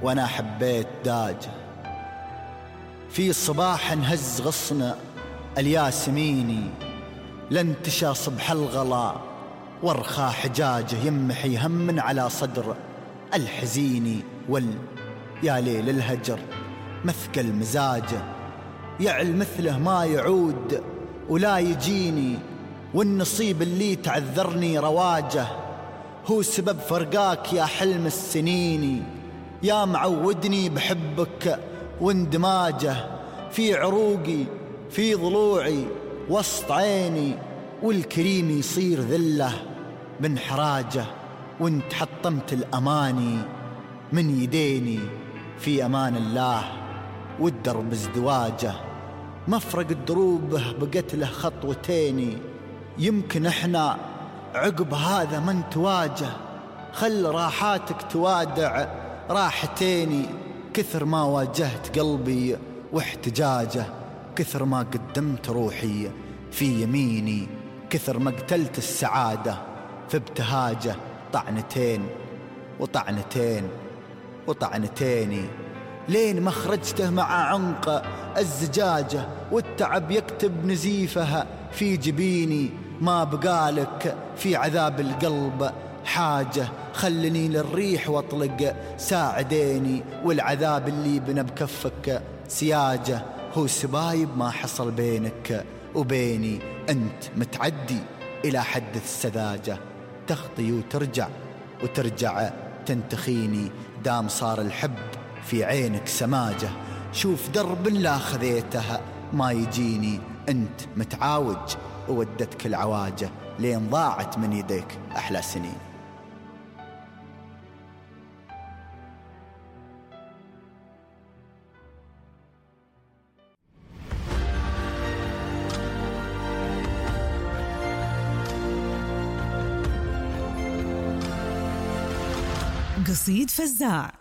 وأنا حبيت داجه. في صباح انهز غصن الياسميني لانتشى صبح الغلا وارخى حجاجه يمحي هم على صدر الحزيني يا ليل الهجر مثقل مزاجه يعل مثله ما يعود ولا يجيني والنصيب اللي تعذرني رواجه هو سبب فرقاك يا حلم السنيني يا معودني بحبك واندماجه في عروقي في ضلوعي وسط عيني والكريم يصير ذله بانحراجه وانت حطمت الأماني من يديني في أمان الله والدرب ازدواجه مفرق دروبه بقت له خطوتين يمكن احنا عقب هذا ما نتواجه خل راحاتك توادع راحتيني كثر ما واجهت قلبي واحتجاجه كثر ما قدمت روحي في يميني كثر ما قتلت السعادة في ابتهاجه طعنتين وطعنتين وطعنتيني لين ما خرجته مع عنق الزجاجة والتعب يكتب نزيفها في جبيني ما بقالك في عذاب القلب حاجة خلني للريح واطلق ساعديني والعذاب اللي بنا بكفك سياجة هو سبايب ما حصل بينك وبيني أنت متعدي إلى حد السذاجة تخطي وترجع تنتخيني دام صار الحب في عينك سماجة شوف درب لا خذيتها ما يجيني أنت متعاوج وودتك العواجة لين ضاعت من يديك أحلى سنين. قصيد فزاع.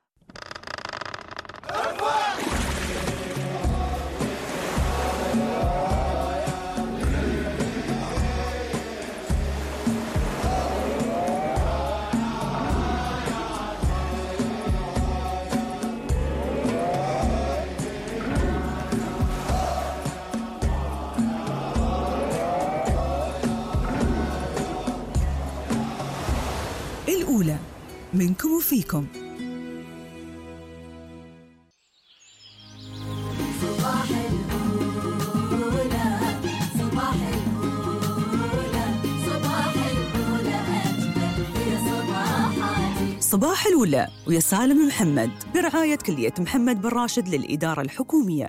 الأولى منكم وفيكم. صباح الأولى صباح الأولى صباح الأولى أجمل في صباحاتي. صباح الأولى ويا سالم محمد برعاية كلية محمد بن راشد للإدارة الحكومية.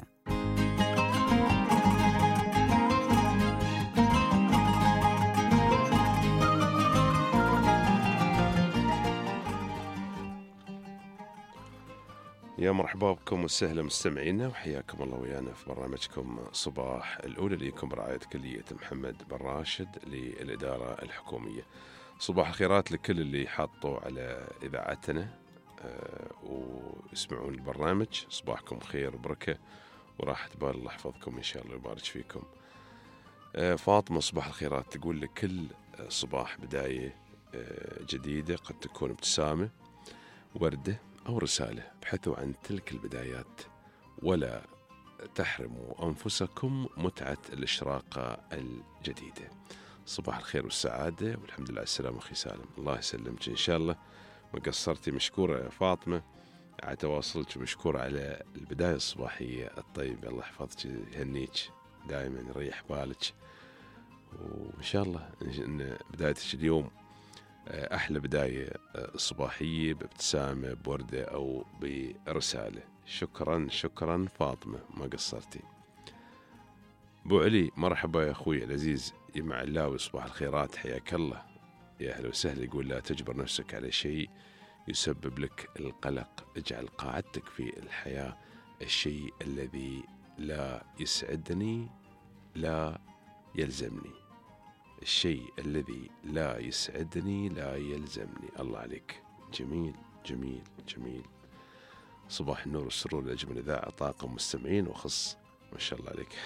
يا مرحبا بكم وسهلا مستمعينا وحياكم الله ويانا في برنامجكم صباح الأولى ليكم برعاية كلية محمد بن راشد للإدارة الحكومية. صباح الخيرات لكل اللي حاطوا على إذاعتنا ويسمعون البرنامج. صباحكم خير وبركة وراحة بال الله يحفظكم إن شاء الله ويبارك فيكم. فاطمة صباح الخيرات تقول لكل صباح بداية جديدة قد تكون ابتسامة وردة أو رسالة ابحثوا عن تلك البدايات ولا تحرموا أنفسكم متعة الإشراقة الجديدة. صباح الخير والسعادة والحمد لله على السلامة أخي سالم. الله يسلمك إن شاء الله ما قصرتي. مشكورة يا فاطمة على تواصلك ومشكورة على البداية الصباحية الطيبة. الله يحفظك يهنيك دائما يريح بالك وإن شاء الله إن بدايتك اليوم أحلى بداية صباحية بابتسامة بوردة أو برسالة. شكرا شكرا فاطمة ما قصرتي. أبو علي مرحبا يا أخوي العزيز يمع اللاوي صباح الخيرات حياك الله يا أهلا وسهلا. يقول لا تجبر نفسك على شيء يسبب لك القلق اجعل قاعدتك في الحياة الشيء الذي لا يسعدني لا يلزمني. الشيء الذي لا يسعدني لا يلزمني. الله عليك جميل جميل جميل. صباح النور والسرور لأجمل إذاعة طاقم مستمعين وخص ما شاء الله عليك.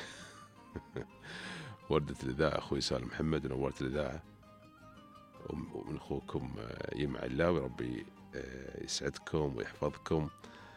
وردة الإذاعة أخوي سالم محمد ونورت الإذاعة ومن أخوكم يمع اللاوي ربي يسعدكم ويحفظكم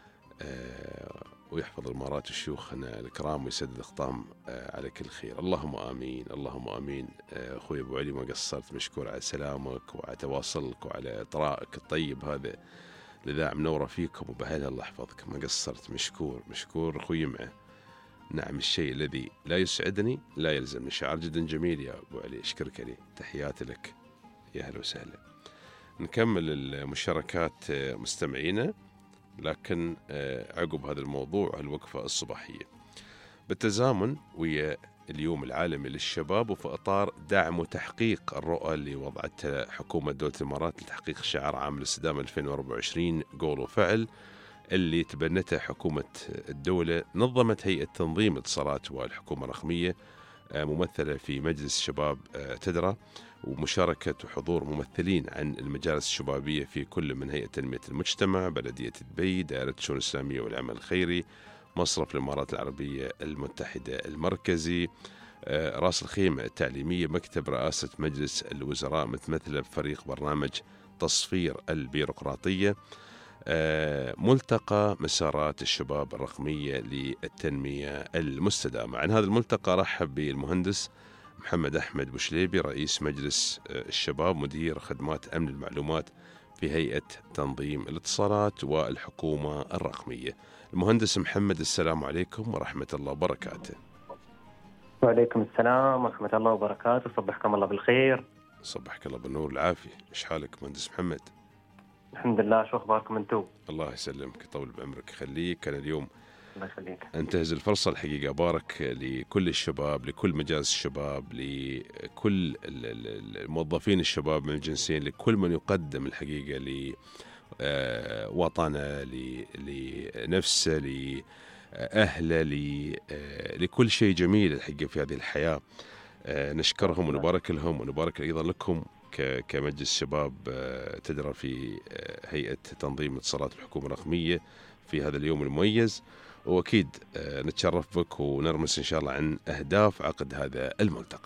ويحفظ الإمارات وشيوخنا الكرام ويسدد أخطام على كل خير. اللهم آمين اللهم آمين. أخوي أبو علي ما قصرت، مشكور على سلامك وعلى تواصلك وعلى إطرائك الطيب هذا لذا منورة فيكم وبهلها الله يحفظك. ما قصرت، مشكور أخوي معه. نعم، الشيء الذي لا يسعدني لا يلزمني. شعار جدا جميل يا أبو علي، أشكرك عليه، تحياتي لك، يا هلا وسهلا. نكمل المشاركات مستمعينا، لكن عقب هذا الموضوع الوقفة الصباحية بالتزامن ويا اليوم العالمي للشباب، وفي إطار دعم وتحقيق الرؤى اللي وضعتها حكومة دولة الإمارات لتحقيق شعار عام الاستدامة 2024 قول وفعل اللي تبنتها حكومة الدولة. نظمت هيئة تنظيم الاتصالات والحكومة الرقمية ممثلة في مجلس شباب تدرى، ومشاركة وحضور ممثلين عن المجالس الشبابية في كل من هيئة تنمية المجتمع، بلدية دبي، دائرة الشؤون الإسلامية والعمل الخيري، مصرف الإمارات العربية المتحدة المركزي، رأس الخيمة التعليمية، مكتب رئاسة مجلس الوزراء متمثلة بفريق برنامج تصفير البيروقراطية، ملتقى مسارات الشباب الرقمية للتنمية المستدامة. عن هذا الملتقى رحب بالمهندس محمد أحمد بوشليبي رئيس مجلس الشباب مدير خدمات أمن المعلومات في هيئة تنظيم الاتصالات والحكومة الرقمية. المهندس محمد، السلام عليكم ورحمة الله وبركاته. وعليكم السلام ورحمة الله وبركاته، صبحكم الله بالخير. صبحك الله بالنور والعافية. إيش حالك مهندس محمد؟ الحمد لله، شو أخباركم أنتم؟ الله يسلمك، يطول بعمرك، خليك. أنا اليوم الله يخليك انتهز الفرصة الحقيقة أبارك لكل الشباب، لكل مجالس الشباب، لكل الموظفين الشباب من الجنسين، لكل من يقدم الحقيقة لوطنه، لنفسه، لأهله، لكل شيء جميل الحقيقة في هذه الحياة. نشكرهم ونبارك لهم ونبارك أيضا لكم كمجلس شباب تدرى في هيئة تنظيم اتصالات الحكومة الرقمية في هذا اليوم المميز. وأكيد نتشرف بك ونرمس إن شاء الله عن أهداف عقد هذا الملتقى.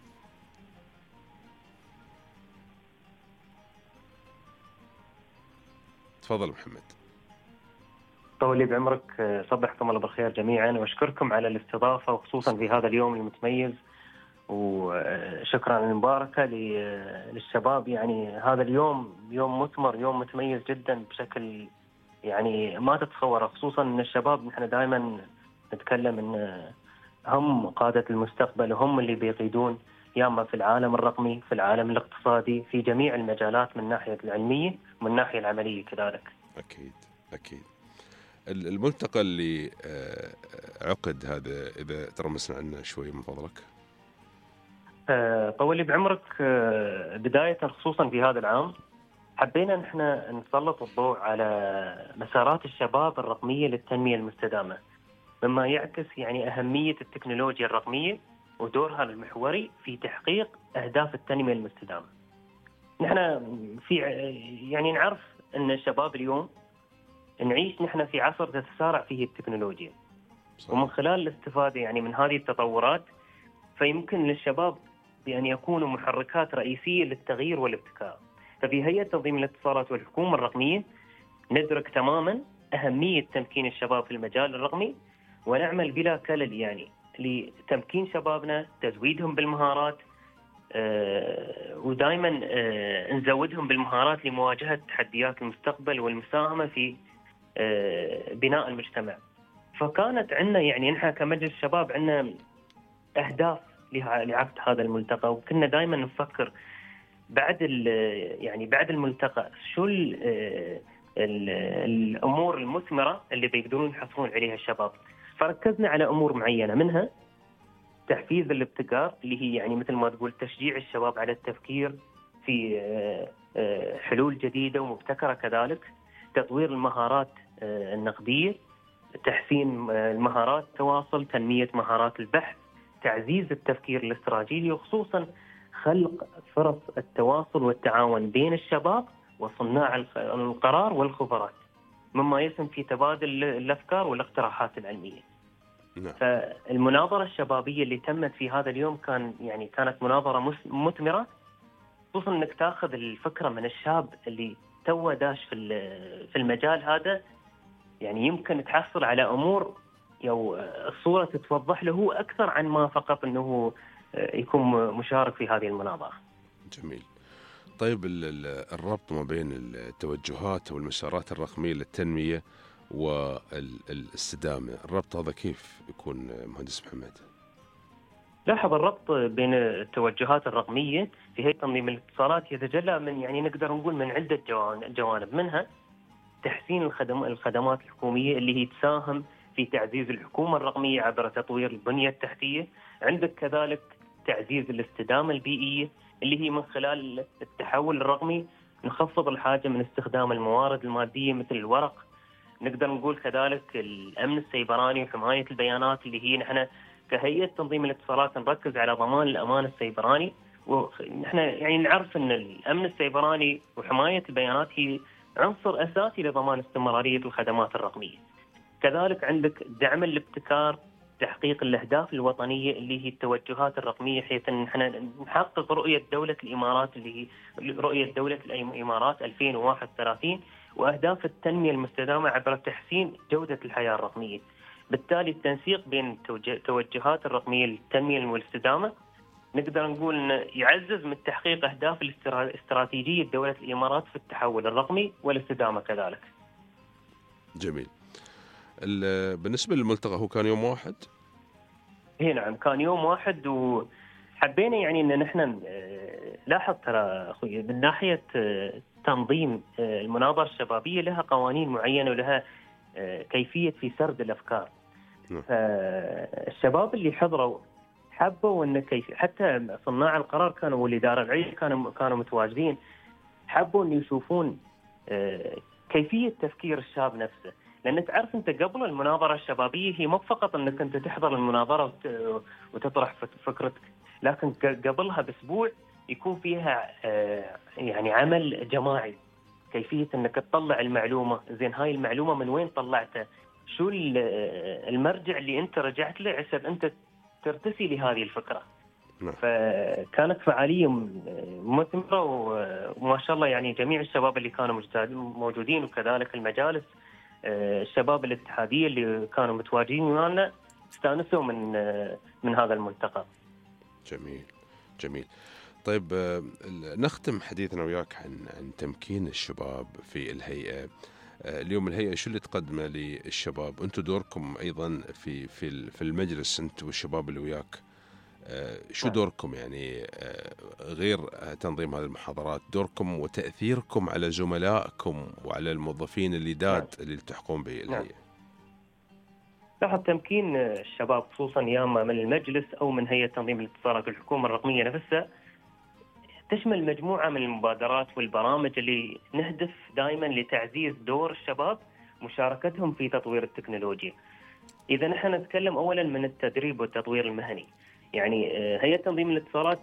تفضل محمد. طولي بعمرك، صبحكم الله بالخير جميعا، وأشكركم على الاستضافة وخصوصا في هذا اليوم المتميز، وشكرا المباركة للشباب. يعني هذا اليوم يوم مثمر، يوم متميز جدا بشكل يعني ما تتصور، خصوصا ان الشباب نحن دائما نتكلم ان هم قادة المستقبل وهم اللي بيقيدون ياما في العالم الرقمي، في العالم الاقتصادي، في جميع المجالات من الناحية العلمية ومن الناحية العملية كذلك. أكيد. الملتقى اللي عقد هذا إذا ترمسنا عنه شوي من فضلك. طولي بعمرك، بداية خصوصا في هذا العام حبينا نحن نسلط الضوء على مسارات الشباب الرقمية للتنمية المستدامة، مما يعكس يعني أهمية التكنولوجيا الرقمية ودورها المحوري في تحقيق أهداف التنمية المستدامة. نحن في يعني نعرف أن الشباب اليوم نعيش نحن في عصر تتسارع فيه التكنولوجيا، ومن خلال الاستفادة يعني من هذه التطورات فيمكن للشباب بأن يكونوا محركات رئيسية للتغيير والابتكار. ففي هيئة تنظيم الاتصالات والحكومة الرقمية ندرك تماما أهمية تمكين الشباب في المجال الرقمي، ونعمل بلا كلل يعني لتمكين شبابنا، تزويدهم بالمهارات، ودائما نزودهم بالمهارات لمواجهة تحديات المستقبل والمساهمة في بناء المجتمع. فكانت عندنا يعني نحن كمجلس الشباب عندنا أهداف لعقد هذا الملتقى، وكنا دائما نفكر بعد الملتقى شو الأمور المثمرة اللي بيقدرون يحصلون عليها الشباب. فركزنا على أمور معينة، منها تحفيز الابتكار اللي هي يعني مثل ما تقول تشجيع الشباب على التفكير في حلول جديدة ومبتكرة، كذلك تطوير المهارات النقدية، تحسين المهارات التواصل، تنمية مهارات البحث، تعزيز التفكير الاستراتيجي، وخصوصا خلق فرص التواصل والتعاون بين الشباب وصناع القرار والخبرات، مما يسهم في تبادل الأفكار والاقتراحات العلمية. فالمناظرة الشبابية اللي تمت في هذا اليوم كانت مناظرة مثمرة، خصوصا انك تاخذ الفكرة من الشاب اللي تو داش في المجال هذا، يعني يمكن تحصل على أمور أو الصورة تتوضح له أكثر عن ما فقط أنه يكون مشارك في هذه المناظرة. جميل. طيب الربط ما بين التوجهات والمسارات الرقمية للتنمية والاستدامة، الربط هذا كيف يكون مهندس محمد؟ لاحظ الربط بين التوجهات الرقمية في هيئة تنظيم الاتصالات يتجلى من، يعني نقدر نقول من عدة جوانب، منها تحسين الخدمات الحكومية اللي هي تساهم في تعزيز الحكومة الرقمية عبر تطوير البنية التحتية. عندك كذلك تعزيز الاستدامة البيئية اللي هي من خلال التحول الرقمي نخفض الحاجة من استخدام الموارد المادية مثل الورق. نقدر نقول كذلك الأمن السيبراني وحماية البيانات اللي هي نحن كهيئة تنظيم الاتصالات نركز على ضمان الأمان السيبراني، ونحن يعني نعرف أن الأمن السيبراني وحماية البيانات هي عنصر أساسي لضمان استمرارية الخدمات الرقمية. كذلك عندك دعم الابتكار، تحقيق الأهداف الوطنية اللي هي التوجهات الرقمية، حيث أن نحن نحقق رؤية دولة الإمارات اللي هي رؤية دولة الإمارات 2031 وأهداف التنمية المستدامة عبر تحسين جودة الحياة الرقمية. بالتالي التنسيق بين التوجهات الرقمية للتنمية والاستدامة نقدر نقول أنه يعزز من تحقيق أهداف الاستراتيجية دولة الإمارات في التحول الرقمي والاستدامة كذلك. جميل. بالنسبة للملتقى هو كان يوم واحد؟ هي نعم كان يوم واحد، وحبينا يعني أن نحن لاحظ ترى أخوي من ناحية تنظيم المناظرة الشبابية لها قوانين معينة ولها كيفية في سرد الأفكار. فالشباب اللي حضروا حبوا أن حتى صناع القرار كانوا والإدارة العليا كانوا متواجدين، حبوا أن يشوفون كيفية تفكير الشاب نفسه. لأن تعرف أنت قبل المناظرة الشبابية هي مو فقط أنك أنت تحضر المناظرة وتطرح فكرتك، لكن قبلها بأسبوع يكون فيها يعني عمل جماعي، كيفية أنك تطلع المعلومة، زين هاي المعلومة من وين طلعتها، شو المرجع اللي أنت رجعت له عشان أنت ترتسي لهذه الفكرة. فكانت فعالية مثمرة، وما شاء الله يعني جميع الشباب اللي كانوا موجودين وكذلك المجالس الشباب الاتحادية اللي كانوا متواجدين معنا استانسوا من هذا الملتقى. جميل جميل. طيب نختم حديثنا وياك عن تمكين الشباب في الهيئة. اليوم الهيئة شو اللي تقدمه للشباب؟ أنتم دوركم أيضا في المجلس، أنتم والشباب اللي وياك، شو دوركم يعني غير تنظيم هذه المحاضرات، دوركم وتأثيركم على زملائكم وعلى الموظفين اللي يلتحقون بالهيئة؟ لاحظ تمكين الشباب خصوصا يا اما من المجلس او من هيئة تنظيم الاتصالات والحكومة الرقمية نفسها تشمل مجموعة من المبادرات والبرامج اللي نهدف دائما لتعزيز دور الشباب مشاركتهم في تطوير التكنولوجيا. إذا نحن نتكلم أولا من التدريب والتطوير المهني، يعني هيئة تنظيم الاتصالات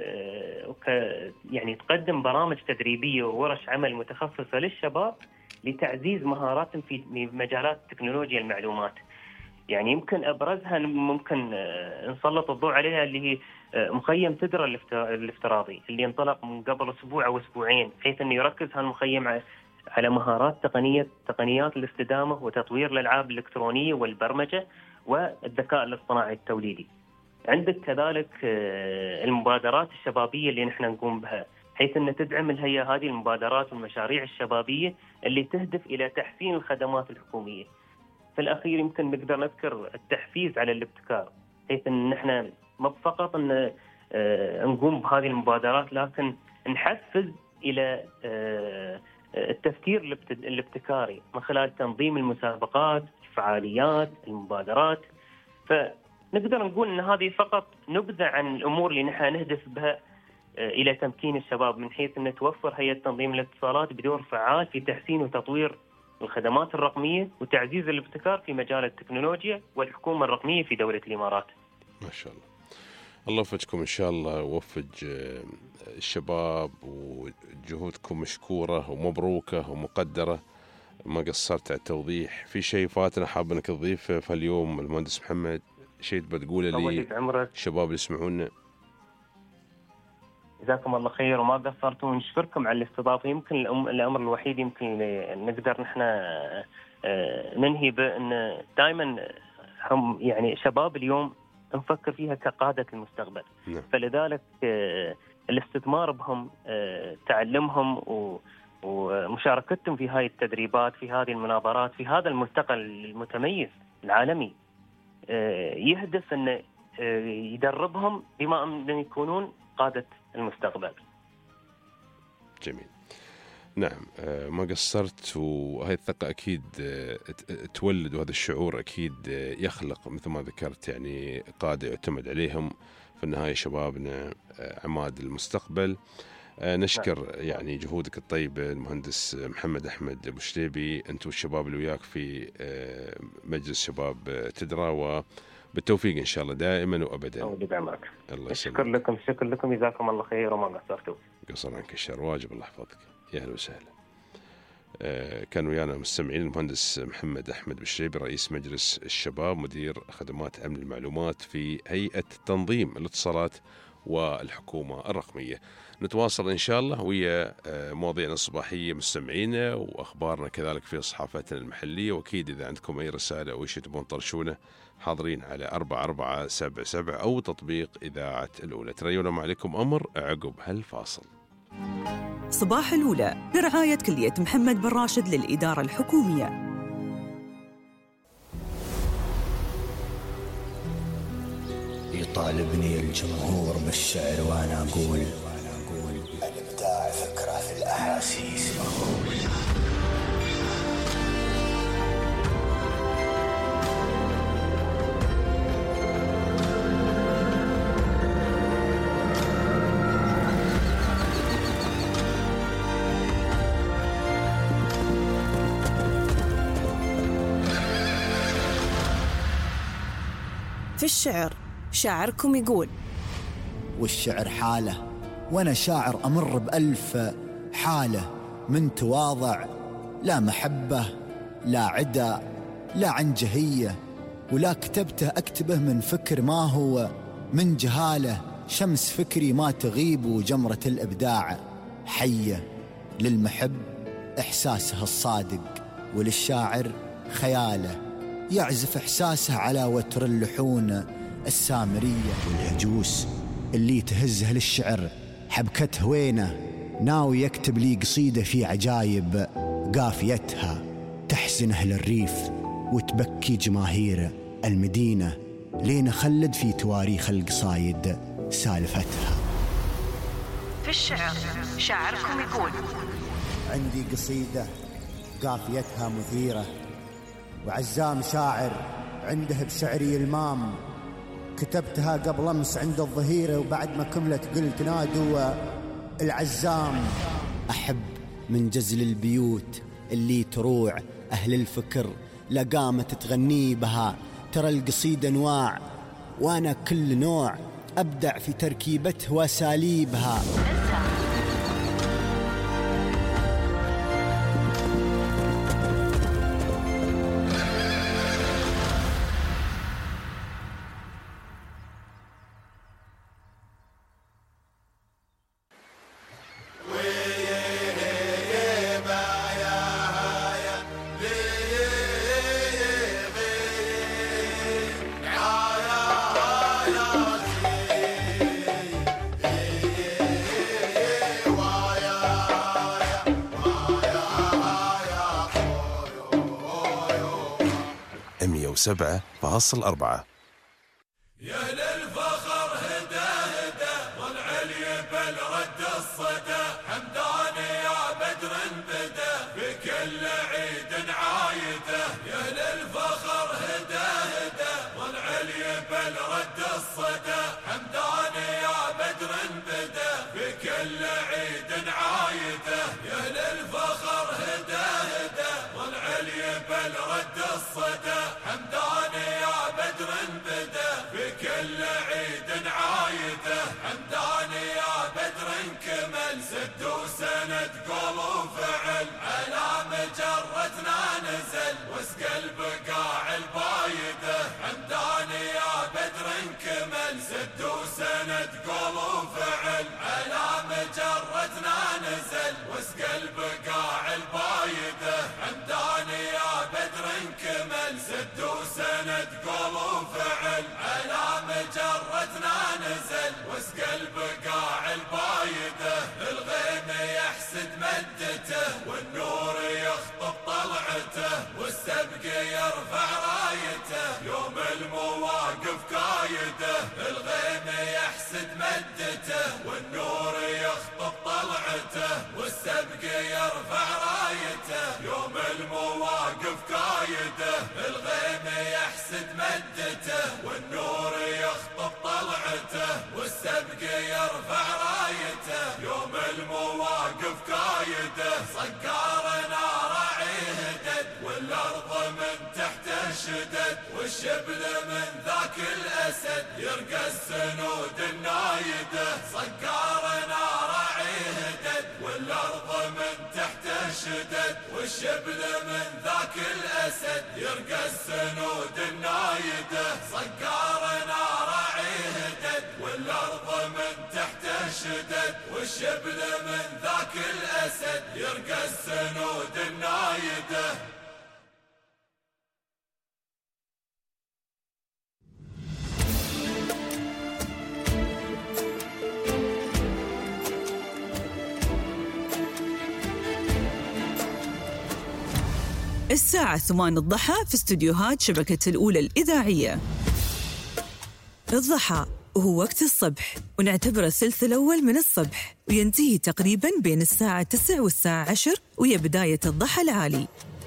يعني تقدم برامج تدريبية وورش عمل متخصصة للشباب لتعزيز مهاراتهم في مجالات تكنولوجيا المعلومات. يعني يمكن أبرزها ممكن نسلط الضوء عليها اللي هي مخيم تدرا الافتراضي اللي انطلق من قبل أسبوع أو أسبوعين، حيث أنه يركز هالمخيم على مهارات تقنيات الاستدامة وتطوير الألعاب الإلكترونية والبرمجة والذكاء الاصطناعي التوليدي. عندك كذلك المبادرات الشبابية اللي نحن نقوم بها، حيث أن تدعم الهيئة هذه المبادرات والمشاريع الشبابية اللي تهدف إلى تحسين الخدمات الحكومية. في الأخير يمكن نقدر نذكر التحفيز على الابتكار، حيث أن نحن ما فقط أن نقوم بهذه المبادرات لكن نحفز إلى التفكير الابتكاري من خلال تنظيم المسابقات، الفعاليات، المبادرات. فنقدر نقول أن هذه فقط نبذة عن الأمور اللي نحن نهدف بها إلى تمكين الشباب، من حيث أن توفر هيئة تنظيم الاتصالات بدور فعال في تحسين وتطوير الخدمات الرقمية وتعزيز الابتكار في مجال التكنولوجيا والحكومة الرقمية في دولة الإمارات. ما شاء الله. الله يوفقكم إن شاء الله، ووفق الشباب، وجهودكم مشكورة ومبروكة ومقدرة، ما قصرت على التوضيح. في شيء فاتنا حاب انك تضيفه في اليوم المهندس محمد؟ شيء تبغى تقوله لي الشباب اللي يسمعونا؟ جزاكم الله خير وما قصرتوا، ونشكركم على الاستضافة. يمكن الأمر الوحيد يمكن نقدر نحن ننهي بأن دائما هم يعني شباب اليوم نفكر فيها كقادة المستقبل. فلذلك الاستثمار بهم، تعلمهم ومشاركتهم في هاي التدريبات، في هذه المناظرات، في هذا الملتقى المتميز العالمي، يهدف أن يدربهم بما أن يكونون قادة المستقبل. جميل. نعم، ما قصرت، وهي الثقة أكيد تولد، وهذا الشعور أكيد يخلق مثل ما ذكرت يعني قادة يعتمد عليهم. في النهاية شبابنا عماد المستقبل. نشكر يعني جهودك الطيبة المهندس محمد أحمد أبو شليبي، أنت والشباب اللي وياك في مجلس شباب تدرا، وبالتوفيق إن شاء الله دائما وأبدا. الله يدعمك. الله يسلمك. شكر لكم جزاكم الله خير وما قصرتوا. قصر عنك الشر، واجب الله يحفظك. يا أهلا وسهلا. كان ويانا مستمعين المهندس محمد أحمد بشريبي رئيس مجلس الشباب، مدير خدمات أمن المعلومات في هيئة تنظيم الاتصالات والحكومة الرقمية. نتواصل إن شاء الله ويا مواضيعنا الصباحية مستمعينا، وأخبارنا كذلك في صحافتنا المحلية. وأكيد إذا عندكم أي رسالة أو شيء تبون ترشونه حاضرين على 4477 أو تطبيق إذاعة الأولى. تريونا ما عليكم أمر عقب هالفاصل. صباح الأولى برعاية كلية محمد بن راشد للإدارة الحكومية. يطالبني الجمهور بالشعر وأنا أقول الإبداع فكرة في الأحاسيس مهووس. في الشعر شاعركم يقول: والشعر حالة، وأنا شاعر أمر بألف حالة، من تواضع لا محبة، لا عدا، لا عنجهية، ولا كتبته أكتبه من فكر ما هو من جهالة. شمس فكري ما تغيب، وجمرة الإبداع حية، للمحب إحساسه الصادق، وللشاعر خياله يعزف إحساسه على وتر اللحون السامرية. والهجوس اللي تهزه للشعر حبكته وينه، ناوي يكتب لي قصيدة في عجايب قافيتها، تحزن أهل الريف وتبكي جماهير المدينة، لين أخلد في تواريخ القصايد سالفتها. في الشعر شاعركم يقول: عندي قصيدة قافيتها مثيرة، وعزام شاعر عنده بشعري المام، كتبتها قبل أمس عند الظهيرة، وبعد ما كملت قلت نادوا العزام. أحب من جزل البيوت اللي تروع أهل الفكر، لقامت تغني بها، ترى القصيدة أنواع، وأنا كل نوع أبدع في تركيبته وأساليبها. سبعة فاصل 4. يا للفخر هدى هدى والعلي بالرد الصدى، حمداني يا بدر بدا بكل عيد عايده. يا للفخر هدى هدى والعلي بالرد الصدى، حمداني يا بدر بدا بكل عيد عايده. يا للفخر هدى هدى والعلي بالرد الصدى، حمداني يا بدر بدا بكل عيد عايده. حمداني يا بدر كمل سد وسند قول وفعل، على مجرتنا نزل واسقى البقاع البايده. حمداني يا بدر كمل سد وسند قول وفعل، على نزل واسقى البقاع البايده حمداني يا بدر انكمل سد وسند قول وفعل على مجرتنا نزل واسقى البقاع البايده الغيم يحسد مدته والنور يخطب طلعته والسبق يرفع رايته يوم المواقف قايده الغيم يحسد مدته والنور يخطب طلعته والسبق يرفع رايته يوم المواقف قايده الغيم يحسد مدته والنور يخطب طلعته والسبق يرفع رايته يوم المواقف قايده صقار نار عهدد والارض من تحته شدد والشبل من ذاك الاسد يرقى السنود النايده صقار نار عهدد والارض من تحته شدد والشبل من ذاك الاسد يرقى السنود النايده صقار نار عهدد والارض من تحته شدد والشبل من ذاك الاسد يرقى السنود النايده الساعة 8 الضحى في استديوهات شبكة الأولى الإذاعية. الضحى وهو وقت الصبح ونعتبره الثلث الأول من الصبح وينتهي تقريباً بين الساعة 9 والساعة 10 وهي بداية الضحى العالي.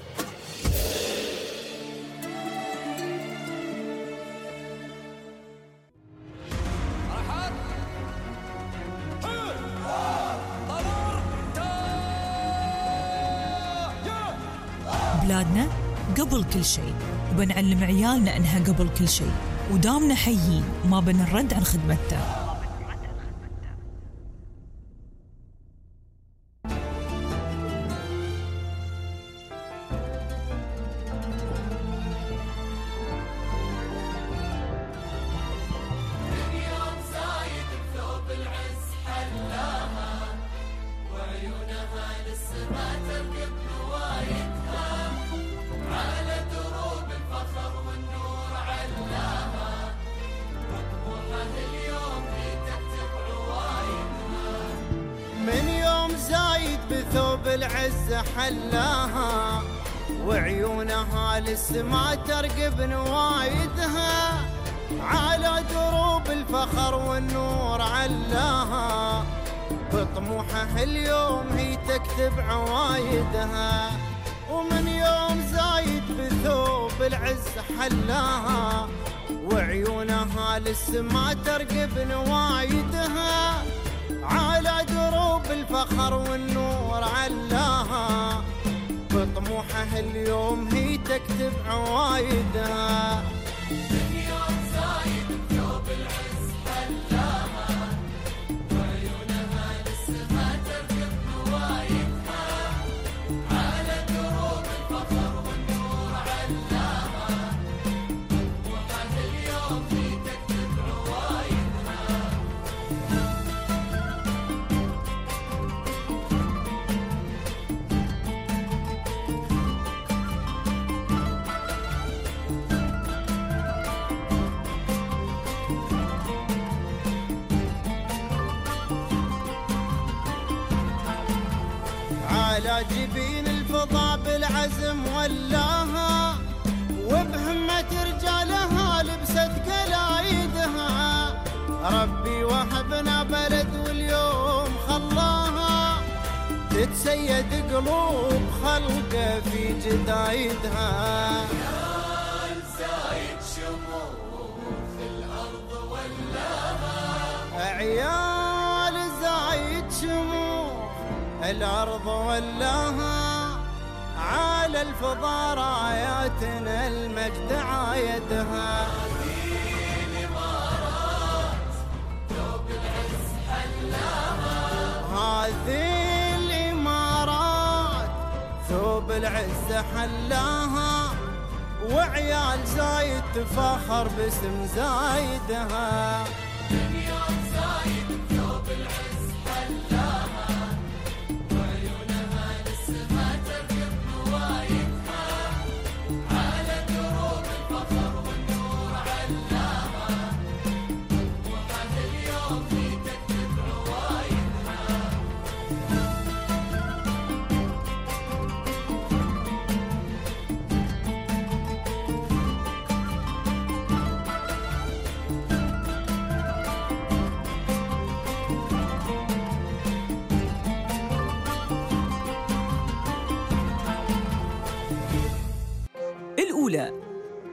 بلادنا قبل كل شيء وبنعلم عيالنا أنها قبل كل شيء ودامنا حيين وما بنرد عن خدمتها. بثوب العز حلاها وعيونها للسما ترقب نوايدها على دروب الفخر والنور علاها بطموحها اليوم هي تكتب عوايدها ومن يوم زايد بثوب العز حلاها وعيونها للسما ترقب نوايدها على دروب الفخر والنور علاها بطموحها اليوم هي تكتب عوايدها من يوم زايد بثوب العز حلاها وعيونها للسما ترقب نوايدها على دروب الفخر والنور علاها بطموحها اليوم هي تكتب عوايدها على جبين الفضاء بالعزم ولاها وبهمة رجالها لبست قلايدها ربي وهبنا بلد واليوم خلاها تتسيد قلوب خلقه في جدايدها يا زايد شموخ الأرض ولاها عيال زايد شموخ الأرض ولاها على الفضاء راياتنا المجد عايدها هذه الإمارات ثوب العز حلاها هذه الإمارات ثوب العز حلاها وعيال زايد تفاخر باسم زايدها من يوم زايد ثوب العز حلاها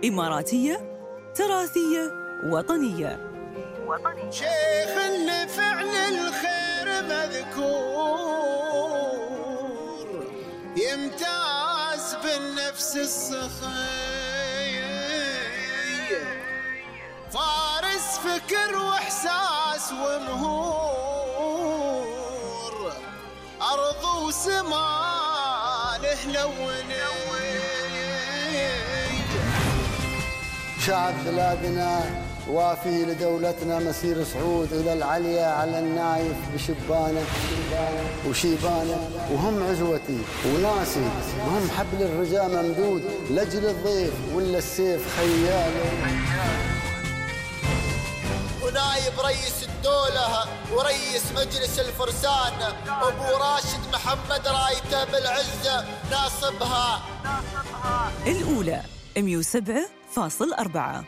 إماراتية، تراثية، وطنية. شيخ إن فعل الخير مذكور يمتاز بالنفس السخي، فارس فكر وإحساس ومهور، أرض وسما له لوني. شعب بلادنا وافي لدولتنا مسير صعود إلى العليا على النايف بشبانه وشيبانه، وهم عزوتي وناسي وهم حبل الرجاء ممدود، لجل الضيف ولا السيف خياله. ونايب رئيس الدولة ورئيس مجلس الفرسان أبو راشد محمد رايته بالعزة ناصبها. الأولى 107.4.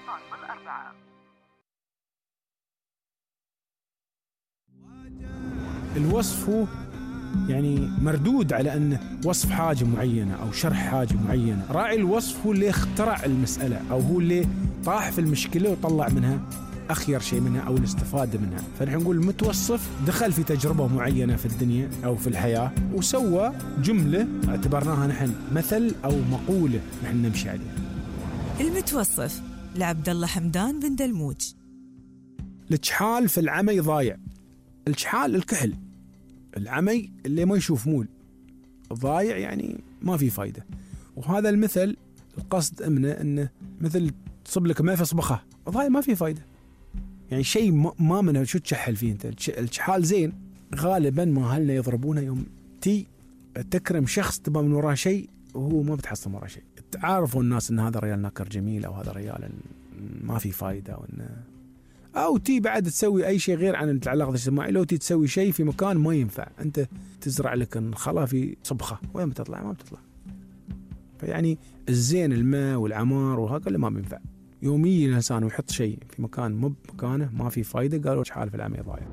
الوصف هو يعني مردود على أنه وصف حاجة معينة أو شرح حاجة معينة. راعي الوصف هو اللي اخترع المسألة أو هو اللي طاح في المشكلة وطلع منها أخير شيء منها أو الاستفادة منها. فنحن نقول المتوصف دخل في تجربة معينة في الدنيا أو في الحياة وسوى جملة اعتبرناها نحن مثل أو مقولة نحن نمشي عليها. المتوصف لعبد الله حمدان بن دلموج. الكحال في العمي ضايع. الكحال الكحل، العمي اللي ما يشوف مول، ضايع يعني ما في فايدة. وهذا المثل القصد انه مثل تصب لك ما في صبخة، ضايع ما في فايدة، يعني شيء ما منه شو تشحل فيه انت. الكحال زين غالبا ما اهلنا يضربونه يوم تي تكرم شخص تبى من وراه شيء وهو ما بتحصل وراه شيء. تعرفوا الناس ان هذا ريال ناكر جميل او هذا ريال ما في فايدة، أو تي بعد تسوي أي شيء غير عن العلاقة الاجتماعية. لو تي تسوي شيء في مكان ما ينفع، أنت تزرع لك الخلا في صبخة وين بتطلع؟ ما بتطلع. فيعني الزين الماء والعمار وهذا اللي ما بينفع. يوميا الإنسان ويحط شيء في مكان مو بمكانه ما في فايدة، قالوا شحال في العمي ضايع.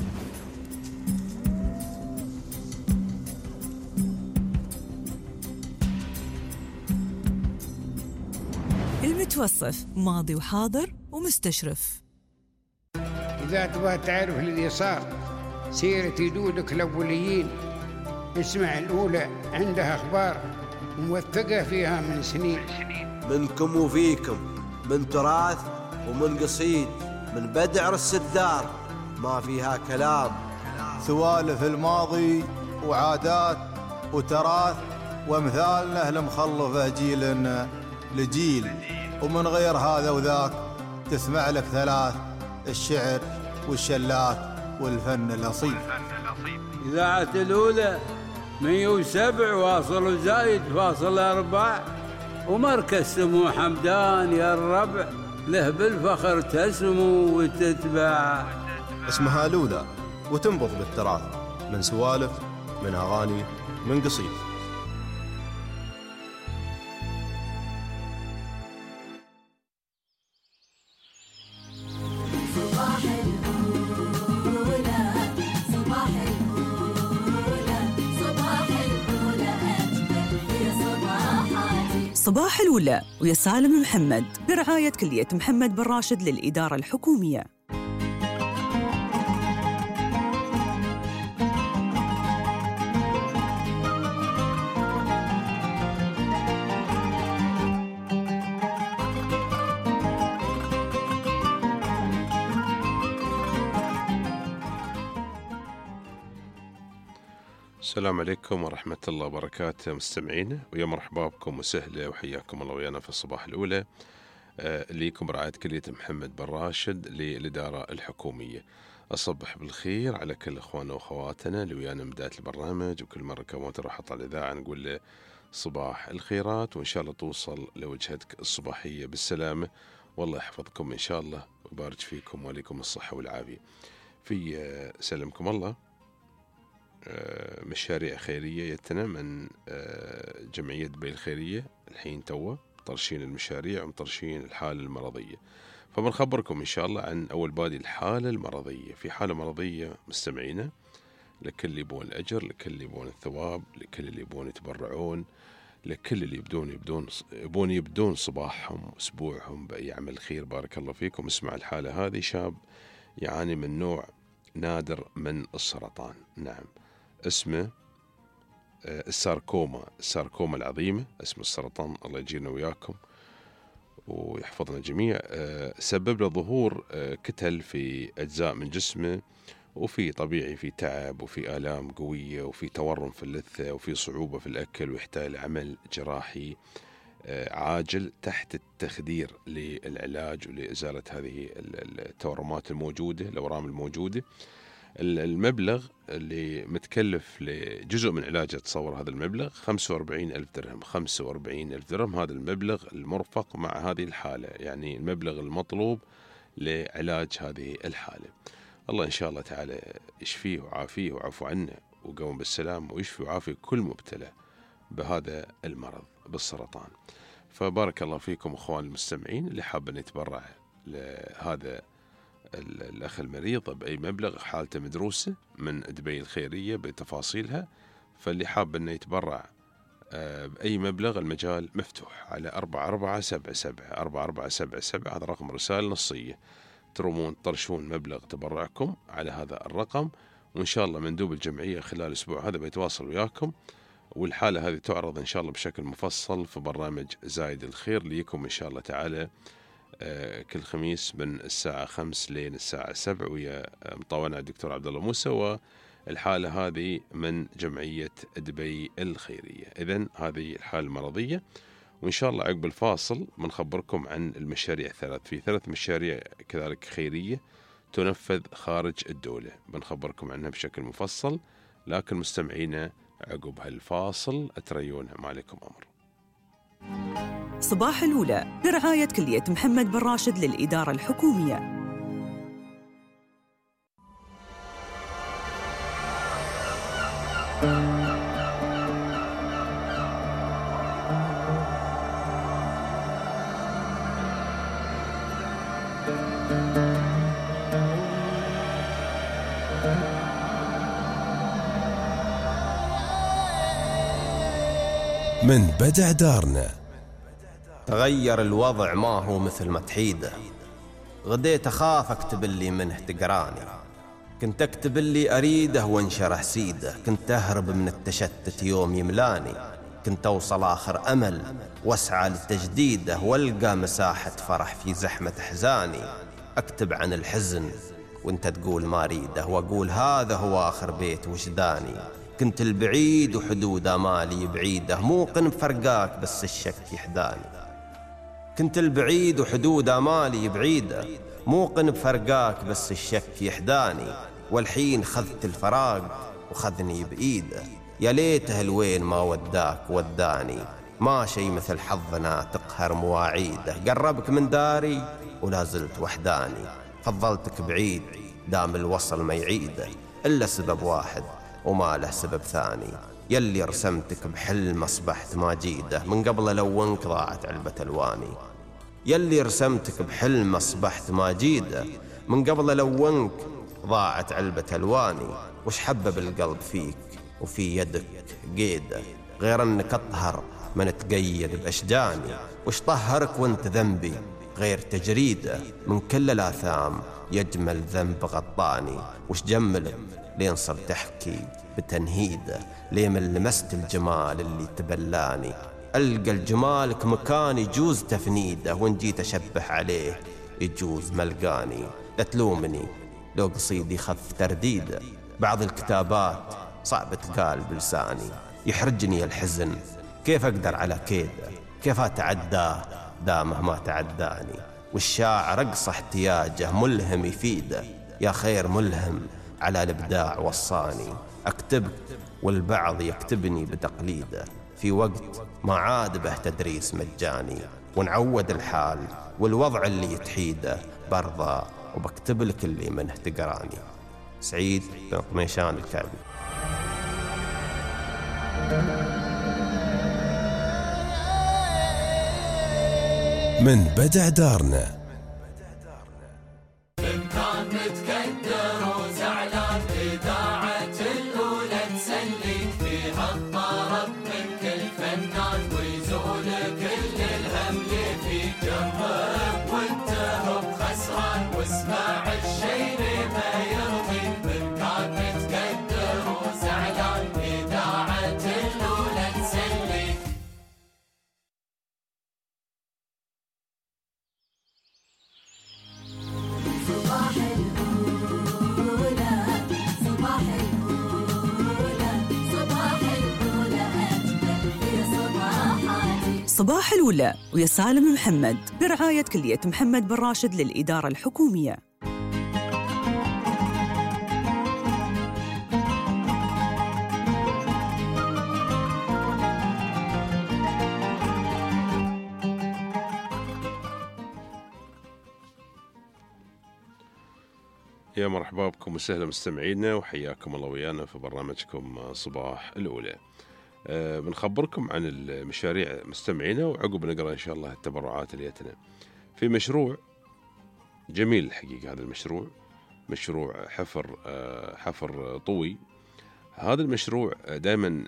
المتوصف ماضي وحاضر ومستشرف. إذا تبغى تعرف الذي صار سيرة جدودك الأوليين اسمع الأولى، عندها أخبار موثقة فيها من سنين. منكم وفيكم، من تراث ومن قصيد، من بدع السدار ما فيها كلام. سوالف الماضي وعادات وتراث وامثالنا المخلفة جيل لجيل، ومن غير هذا وذاك تسمع لك ثلاث: الشعر والشلات والفن الأصيل. إذاعة الأولى 107.4 ومركز سمو حمدان يا الربع له بالفخر تسمو وتتبع. اسمها الأولى وتنبض بالتراث، من سوالف، من أغاني، من قصيد. صباح الأولى ويا سالم محمد برعاية كلية محمد بن راشد للإدارة الحكومية. السلام عليكم ورحمة الله وبركاته مستمعينا، ويا مرحبا بكم وسهلا وحياكم الله ويانا في الصباح الأولى ليكم برعاية كلية محمد بن راشد للإدارة الحكومية. أصبح بالخير على كل إخواننا وأخواتنا اللي ويانا من بداية البرنامج، وكل مرة كمان راح على الإذاعة نقول له صباح الخيرات، وإن شاء الله توصل لوجهتك الصباحية بالسلامة، والله يحفظكم إن شاء الله ويبارك فيكم وعليكم الصحة والعافية. في سلمكم الله مشاريع خيرية يتنا من جمعية دبي الخيرية الحين توا طرشين المشاريع ومطرشين الحالة المرضية، فبنخبركم إن شاء الله عن أول بادي الحالة المرضية. في حالة مرضية مستمعينا لكل اللي يبون الأجر، لكل اللي يبون الثواب، لكل اللي يبون يتبرعون، لكل اللي يبدون صباحهم أسبوعهم بأي عمل خير. بارك الله فيكم. اسمع الحالة هذه، شاب يعاني من نوع نادر من السرطان. نعم، اسمه الساركوما العظيمة، اسم السرطان. الله يجينا وياكم ويحفظنا جميع. سبب له ظهور كتل في أجزاء من جسمه، وفي طبيعي في تعب وفي آلام قوية وفي تورم في اللثة وفي صعوبة في الأكل، ويحتاج لعمل جراحي عاجل تحت التخدير للعلاج ولإزالة هذه التورمات الموجودة، الأورام الموجودة. المبلغ اللي متكلف لجزء من علاجه، تصور هذا المبلغ 45,000 درهم. 45,000 درهم هذا المبلغ المرفق مع هذه الحالة، يعني المبلغ المطلوب لعلاج هذه الحالة. الله إن شاء الله تعالى يشفيه وعافيه وعفو عنه وقوم بالسلام، ويشفي وعافي كل مبتلى بهذا المرض بالسرطان. فبارك الله فيكم أخوان المستمعين. اللي حاب أن يتبرع لهذا الأخ المريض بأي مبلغ، حالته مدروسة من دبي الخيرية بتفاصيلها، فاللي حاب أن يتبرع بأي مبلغ المجال مفتوح على 4477 4477. هذا رقم رسالة نصية، ترمون طرشون مبلغ تبرعكم على هذا الرقم، وإن شاء الله مندوب الجمعية خلال الأسبوع هذا بيتواصل وياكم. والحالة هذه تعرض إن شاء الله بشكل مفصل في برنامج زايد الخير ليكم إن شاء الله تعالى كل خميس من الساعة 5 لين الساعة 7 ويا مطوعنا الدكتور عبد الله موسى. والحالة هذه من جمعية دبي الخيرية. إذن هذه الحالة المرضية، وإن شاء الله عقب الفاصل بنخبركم عن المشاريع في 3 مشاريع كذلك خيرية تنفذ خارج الدولة، بنخبركم عنها بشكل مفصل. لكن مستمعينا عقب هالفاصل أتريونها، ما عليكم أمر. صباح الأولى برعاية كلية محمد بن راشد للإدارة الحكومية. من بدع دارنا. تغير الوضع ما هو مثل ما تحيده، غديت أخاف أكتب اللي منه تقراني، كنت أكتب اللي أريده وانشرح سيده، كنت أهرب من التشتت يوم يملاني، كنت أوصل آخر أمل واسعى لتجديده، والقى مساحة فرح في زحمة أحزاني، أكتب عن الحزن وانت تقول ما أريده، وأقول هذا هو آخر بيت وجداني، كنت البعيد وحدود آمالي بعيدة، موقن بفرقاك بس الشك يحداني، كنت البعيد وحدود آمالي بعيدة، موقن بفرقاك بس الشك يحداني، والحين خذت الفراق وخذني بإيده، يا ليته الوين ما وداك وداني، ما شي مثل حظنا تقهر مواعيده، قربك من داري ولا زلت وحداني، فضلتك بعيد دام الوصل ما يعيده، إلا سبب واحد وما له سبب ثاني، يلي رسمتك بحلم أصبحت ما جيده، من قبل لونك ضاعت علبة ألواني، يلي رسمتك بحلم أصبحت ما جيده، من قبل لونك ضاعت علبة ألواني، وش حبب القلب فيك وفي يدك قيده، غير أنك أطهر من تقيد بأشجاني، وش طهرك وانت ذنبي غير تجريده، من كل الآثام يجمل ذنب غطاني، وش جملك لين صرت تحكي بتنهيده، لين من لمست الجمال اللي تبلاني، ألقى الجمالك مكان يجوز تفنيده، وان جيت أشبه عليه يجوز ملقاني، لا تلومني لو قصيدي خف ترديده، بعض الكتابات صعب تقال بلساني، يحرجني الحزن كيف أقدر على كيده، كيف أتعداه دامه ما تعداني، والشاعر أقصى احتياجه ملهم يفيده، يا خير ملهم على الإبداع وصاني، أكتبك والبعض يكتبني بتقليده، في وقت ما عاد به تدريس مجاني، ونعود الحال والوضع اللي يتحيده، برضى وبكتب لك اللي منه تقراني. سعيد بن طميشان الكعبي. من بدع دارنا. كان متكدر وزعلان، إذاعة الأولى تسليك فيها الطرب من كل فنان. بعد شي ما يرضي من كان متقدر وزعلان إذاعة الأولى تسلي. صباح الأولى صباح الأولى صباح الأولى أجمل في صباحاتي. صباح الأولى ويا سالم محمد برعاية كلية محمد بن راشد للإدارة الحكومية. يا مرحبا بكم وسهلا مستمعينا وحياكم الله ويانا في برنامجكم صباح الأولى. بنخبركم عن المشاريع مستمعينا وعقب نقرأ إن شاء الله التبرعات اللي جتنا. في مشروع جميل الحقيقة، هذا المشروع مشروع حفر طوي. هذا المشروع دائما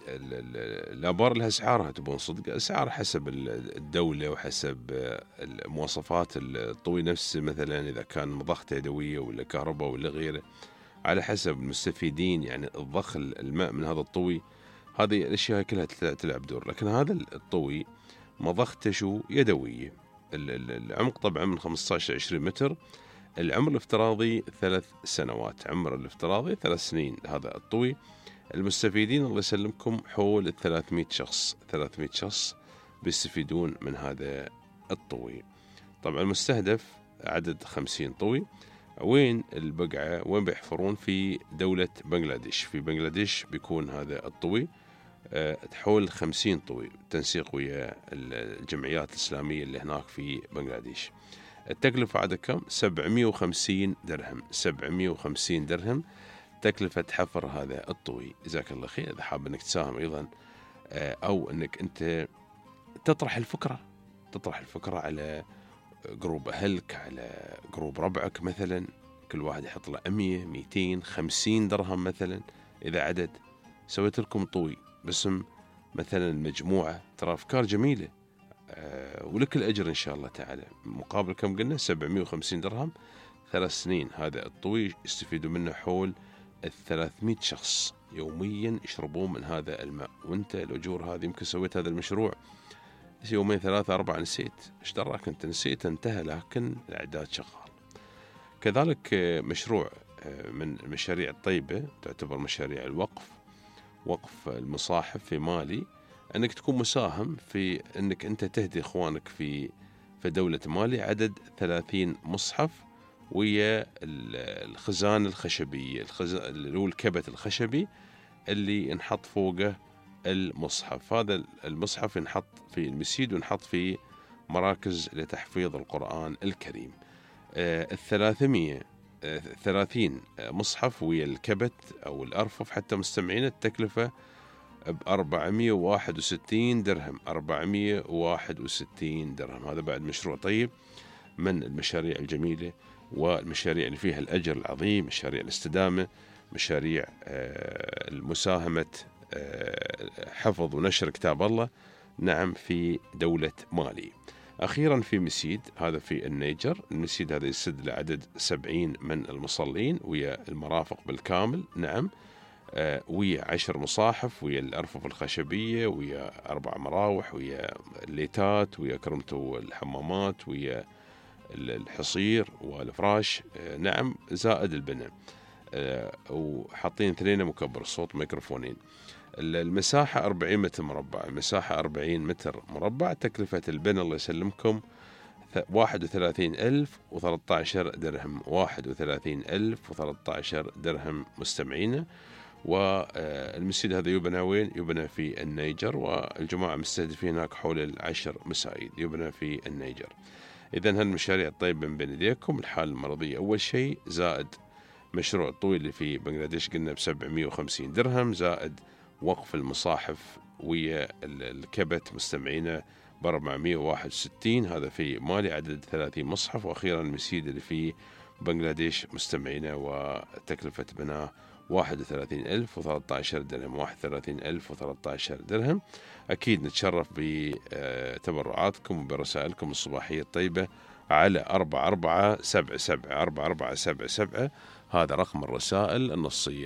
الآبار لها أسعارها، تبون صدق أسعار حسب الدولة وحسب المواصفات الطوي نفسه، مثلا إذا كان مضخة يدوية ولا كهرباء ولا غيره، على حسب المستفيدين يعني الضخ الماء من هذا الطوي. هذه الأشياء كلها تلعب دور. لكن هذا الطوي مضخته شو يدوية، العمق طبعا من 15 20 متر، العمر الافتراضي 3 سنوات، عمر الافتراضي 3 سنين. هذا الطوي المستفيدين الله يسلمكم حول 300 شخص، 300 شخص بيستفيدون من هذا الطوي. طبعا المستهدف عدد 50 طوي. وين البقعة؟ وين بيحفرون؟ في دولة بنغلاديش. في بنغلاديش بيكون هذا الطوي حول 50 طوي، تنسيق ويا الجمعيات الإسلامية اللي هناك في بنغلاديش. التكلفة عادة كم؟ 750 درهم، 750 درهم تكلفة حفر هذا الطوي. جزاك الله خير. إذا حاب أنك تساهم أيضا أو أنك أنت تطرح الفكرة على جروب أهلك، على جروب ربعك مثلا، كل واحد يحط له 100 200 50 درهم مثلا. إذا عدد سويت لكم طوي باسم مثلا المجموعة، ترى أفكار جميلة ولك الأجر إن شاء الله تعالى. مقابل كم قلنا؟ 750 درهم 3 سنين. هذا الطوي يستفيدوا منه حول 300 شخص يوميا يشربون من هذا الماء. وانت الأجور هذه يمكن سويت هذا المشروع يومين 3 4 نسيت، ايش دراك انت؟ نسيت انتهى، لكن الإعداد شغال. كذلك مشروع من المشاريع الطيبة تعتبر مشاريع الوقف، وقف المصاحف في مالي، أنك تكون مساهم في أنك أنت تهدي إخوانك في دولة مالي عدد 30 مصحف ويا الخزان الخشبية، اللي هو الكبت الخشبي اللي ينحط فوقه المصحف. هذا المصحف ينحط في المسجد وينحط في مراكز لتحفيظ القرآن الكريم. 330 مصحف ويا الكبت أو الأرفف حتى مستمعين، التكلفة ب461 درهم، 461 درهم. هذا بعد مشروع طيب من المشاريع الجميلة والمشاريع اللي فيها الأجر العظيم، مشاريع الاستدامة، مشاريع المساهمة، حفظ ونشر كتاب الله، نعم، في دولة مالي. أخيرا في مسيد، هذا في النيجر. المسيد هذا يسد لعدد 70 من المصلين ويا المرافق بالكامل، نعم، ويا 10 مصاحف ويا الأرفف الخشبية ويا 4 مراوح ويا الليتات ويا كرمته الحمامات ويا الحصير والفراش، نعم، زائد البناء، وحاطين 2 مكبر صوت ميكروفونين. المساحة 40 متر مربع، المساحة 40 متر مربع. تكلفة البناء الله يسلمكم 31,013 درهم، 31,013 درهم مستمعين. والمسجد هذا يبنى وين؟ يبنى في النيجر، والجماعة مستهدفين هناك حول 10 مساجد يبنى في النيجر. إذن هالمشاريع الطيبة من بين يديكم. الحالة المرضية أول شيء، زائد مشروع الطويل اللي في بنغلاديش قلنا ب750 درهم، زائد وقف المصاحف ويا الكبت مستمعينا ب461، هذا في مالي عدد 30 مصحف. وأخيرا المسجد اللي في بنغلاديش مستمعينا وتكلفة بناه 31,013 درهم، 31,013 درهم. أكيد نتشرف بتبرعاتكم وبرسائلكم الصباحية الطيبة على 4477 4477. هذا رقم الرسائل النصية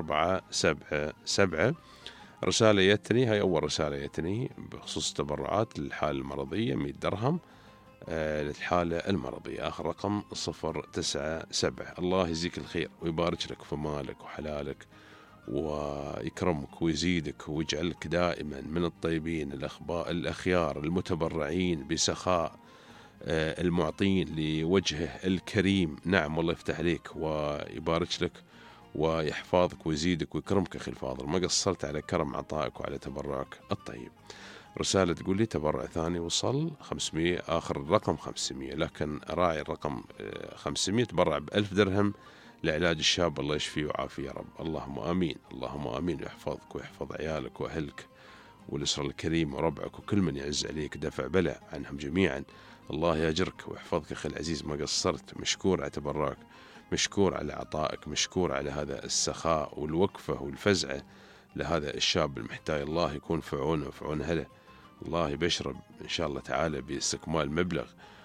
4477. رسالة جتني، هاي أول رسالة جتني بخصوص تبرعات للحالة المرضية 100 درهم للحالة المرضية، آخر رقم 097. الله يجزيك الخير ويبارك لك في مالك وحلالك ويكرمك ويزيدك ويجعلك دائما من الطيبين الأخيار المتبرعين بسخاء المعطين لوجهه الكريم. نعم والله يفتح عليك ويبارك لك ويحفظك ويزيدك ويكرمك أخي الفاضل، ما قصرت على كرم عطائك وعلى تبرعك الطيب. رسالة تقول لي تبرع ثاني وصل 500، آخر الرقم 500، لكن راعي الرقم 500 تبرع ب1000 درهم لعلاج الشاب، الله يشفيه ويعافيه يا رب. اللهم آمين، اللهم آمين، ويحفظك ويحفظ عيالك وأهلك والأسرة الكريمة وربعك وكل من يعز عليك، دفع بلاء عنهم جميعا. الله يأجرك ويحفظك أخي العزيز، ما قصرت. مشكور على تبرعك، مشكور على عطائك، مشكور على هذا السخاء والوقفة والفزعة لهذا الشاب المحتاج. الله يكون في عونه وفي عون أهله. الله يبشر إن شاء الله تعالى باستكمال مبلغ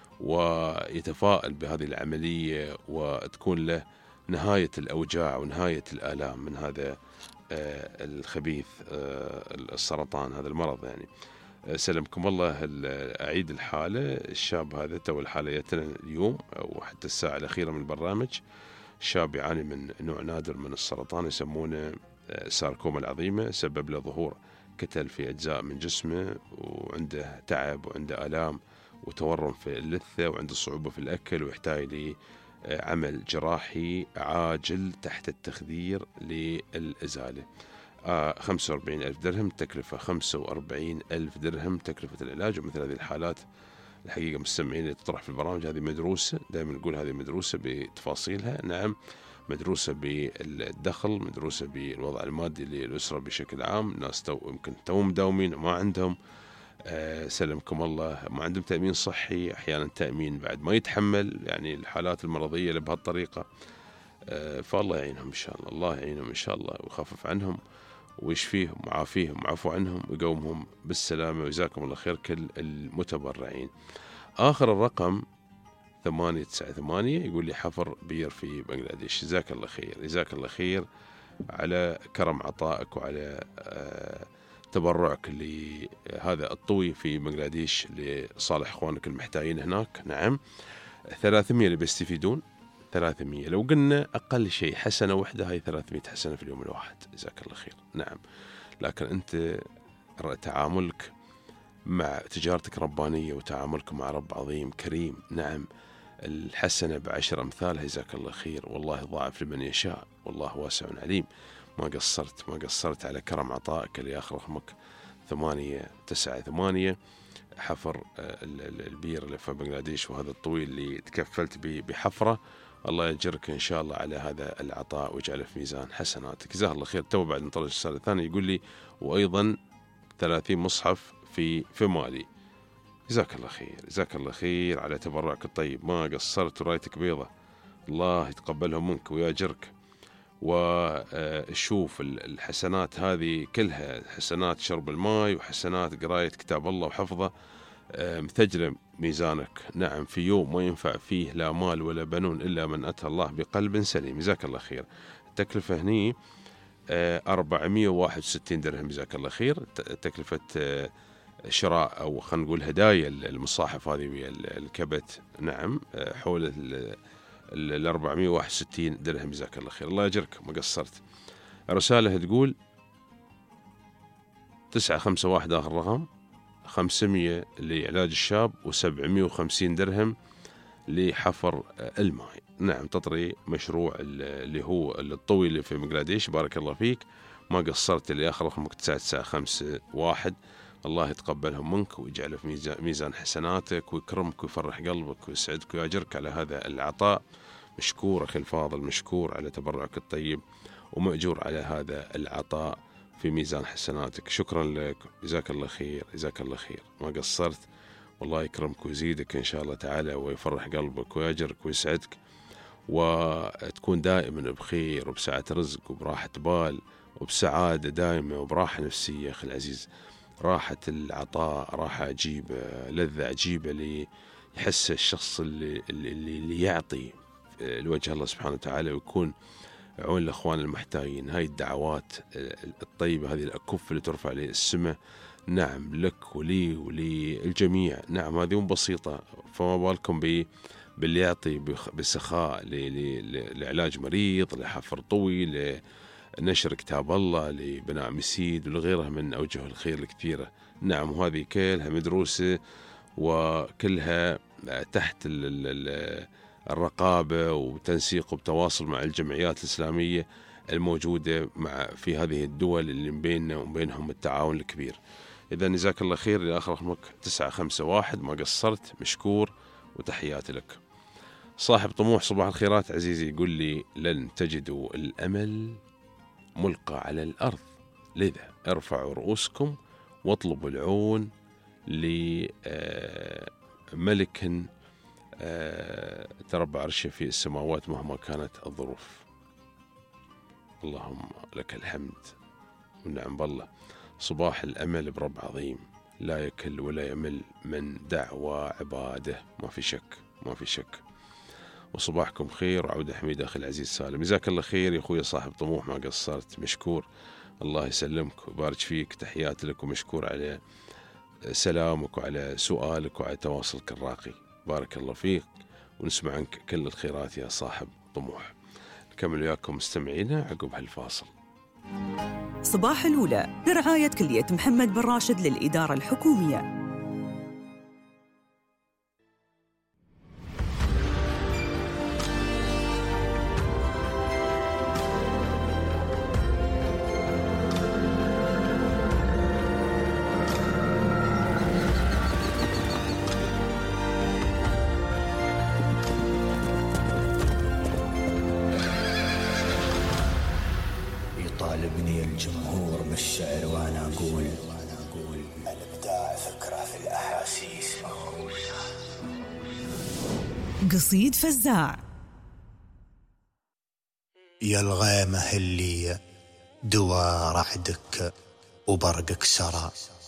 ويتفائل بهذه العملية وتكون له نهاية الأوجاع ونهاية الآلام من هذا الخبيث السرطان، هذا المرض يعني. سلمكم الله. أعيد الحالة، الشاب هذا تو الحالة جتنا اليوم وحتى الساعة الأخيرة من البرنامج. الشاب يعاني من نوع نادر من السرطان يسمونه ساركوما العظيمة، سبب له ظهور كتل في أجزاء من جسمه، وعنده تعب وعنده آلام وتورم في اللثة وعنده صعوبة في الأكل، ويحتاج لعمل جراحي عاجل تحت التخدير للإزالة. 45,000 درهم تكلفة، 45,000 درهم تكلفة العلاج. ومثل هذه الحالات الحقيقة مستمعين اللي تطرح في البرامج هذه مدروسة، دائما نقول هذه مدروسة بتفاصيلها. نعم، مدروسة بالدخل، مدروسة بالوضع المادي للأسرة بشكل عام. ناس يمكن توم مداومين وما عندهم سلمكم الله، ما عندهم تأمين صحي، أحيانا تأمين بعد ما يتحمل يعني الحالات المرضية اللي بهالطريقة. فالله يعينهم إن شاء الله، الله يعينهم إن شاء الله ويخفف عنهم ويشفيهم وعافيهم وعفو عنهم ويقومهم بالسلامة، وجزاكم الله خير كل المتبرعين. آخر الرقم 898 يقول لي حفر بير في بنغلاديش. جزاك الله خير، جزاك الله خير على كرم عطائك وعلى تبرعك لهذا الطوي في بنغلاديش لصالح اخوانك المحتاجين هناك. نعم 300 اللي بيستفيدون، 300 لو قلنا أقل شيء حسنة واحدة، هاي 300 حسنة في اليوم الواحد. جزاك الله خير. نعم، لكن أنت تعاملك مع تجارتك ربانية وتعاملك مع رب عظيم كريم. نعم، الحسنة ب10 أمثالها. جزاك الله خير، والله ضاعف لمن يشاء، والله واسع عليم. ما قصرت على كرم عطائك اللي آخر رقمك 898 حفر البير اللي في بنغلاديش، وهذا الطويل اللي تكفلت بحفره. الله يجرك إن شاء الله على هذا العطاء ويجعله في ميزان حسناتك. جزاه الله خير. تو بعد نطلع الرسالة الثانية يقول لي وأيضا 30 مصحف في مالي. جزاك الله خير، جزاك الله خير على تبرعك الطيب، ما قصرت ورايتك بيضة. الله يتقبلهم منك ويأجرك. وشوف الحسنات هذه كلها حسنات شرب الماء وحسنات قراية كتاب الله وحفظه مثجلة ميزانك. نعم، في يوم ما ينفع فيه لا مال ولا بنون إلا من أتى الله بقلب سليم. جزاك الله خير. التكلفة هني 461 درهم. جزاك الله خير. تكلفة شراء أو خلينا نقول هدايا المصاحف هذه الكبت. نعم، حول 461 درهم. جزاك الله خير، الله يجرك، ما قصرت. رسالة تقول 951 آخر رقم، 500 لعلاج الشاب و750 درهم لحفر الماء. نعم، تطري مشروع اللي هو الطوي اللي في بنغلاديش. بارك الله فيك، ما قصرت. اللي آخر رقمك 9951. الله يتقبلهم منك ويجعله في ميزان حسناتك ويكرمك ويفرح قلبك ويسعدك ويأجرك على هذا العطاء. مشكور أخي الفاضل، مشكور على تبرعك الطيب ومأجور على هذا العطاء في ميزان حسناتك. شكرا لك، جزاك الله خير، جزاك الله خير، ما قصرت. والله يكرمك ويزيدك إن شاء الله تعالى ويفرح قلبك ويأجرك ويسعدك، وتكون دائما بخير وبسعة رزق وبراحة بال وبسعادة دائمة وبراحة نفسية. أخي العزيز، راحة العطاء راحة عجيبة، لذة عجيبة يحس الشخص اللي يعطي لوجه الله سبحانه وتعالى، ويكون عون الأخوان المحتاجين. هاي الدعوات الطيبة، هذه الأكف اللي ترفع للسماء، نعم لك ولي وللجميع. نعم هذه مو بسيطة، فما بالكم باللي يعطي بسخاء لعلاج مريض، لحفر طوي، لنشر كتاب الله، لبناء مسيد ولغيرها من أوجه الخير الكثيرة. نعم وهذه كلها مدروسة وكلها تحت الرقابة وتنسيق وتواصل مع الجمعيات الإسلامية الموجودة في هذه الدول اللي بيننا وبينهم التعاون الكبير. إذا جزاك الله خير. لآخر رقمك 951، ما قصرت، مشكور وتحياتي لك. صاحب طموح صباح الخيرات عزيزي، يقول لي لن تجدوا الأمل ملقى على الأرض، لذا ارفعوا رؤوسكم واطلبوا العون لملك تربع عرشه في السماوات مهما كانت الظروف. اللهم لك الحمد والنعم بالله. صباح الأمل برب عظيم لا يكل ولا يمل من دعوى عباده، ما في شك ما في شك. وصباحكم خير وعودة حميدة أخي العزيز سالم. جزاك الله خير يا أخوي صاحب طموح، ما قصرت، مشكور. الله يسلمك ويبارك فيك، تحياتي لك ومشكور على سلامك وعلى سؤالك وعلى تواصلك الراقي. بارك الله فيك ونسمع عنك كل الخيرات يا صاحب طموح. نكمل وياكم مستمعينا عقب هالفاصل. صباح الأولى برعاية كلية محمد بن راشد للإدارة الحكومية. يطالبني الجمهور بالشعر وانا اقول الابداع فكره في الاحاسيس. قصيد فزاع. يا الغيمه اللي دوا رعدك وبرقك سرى،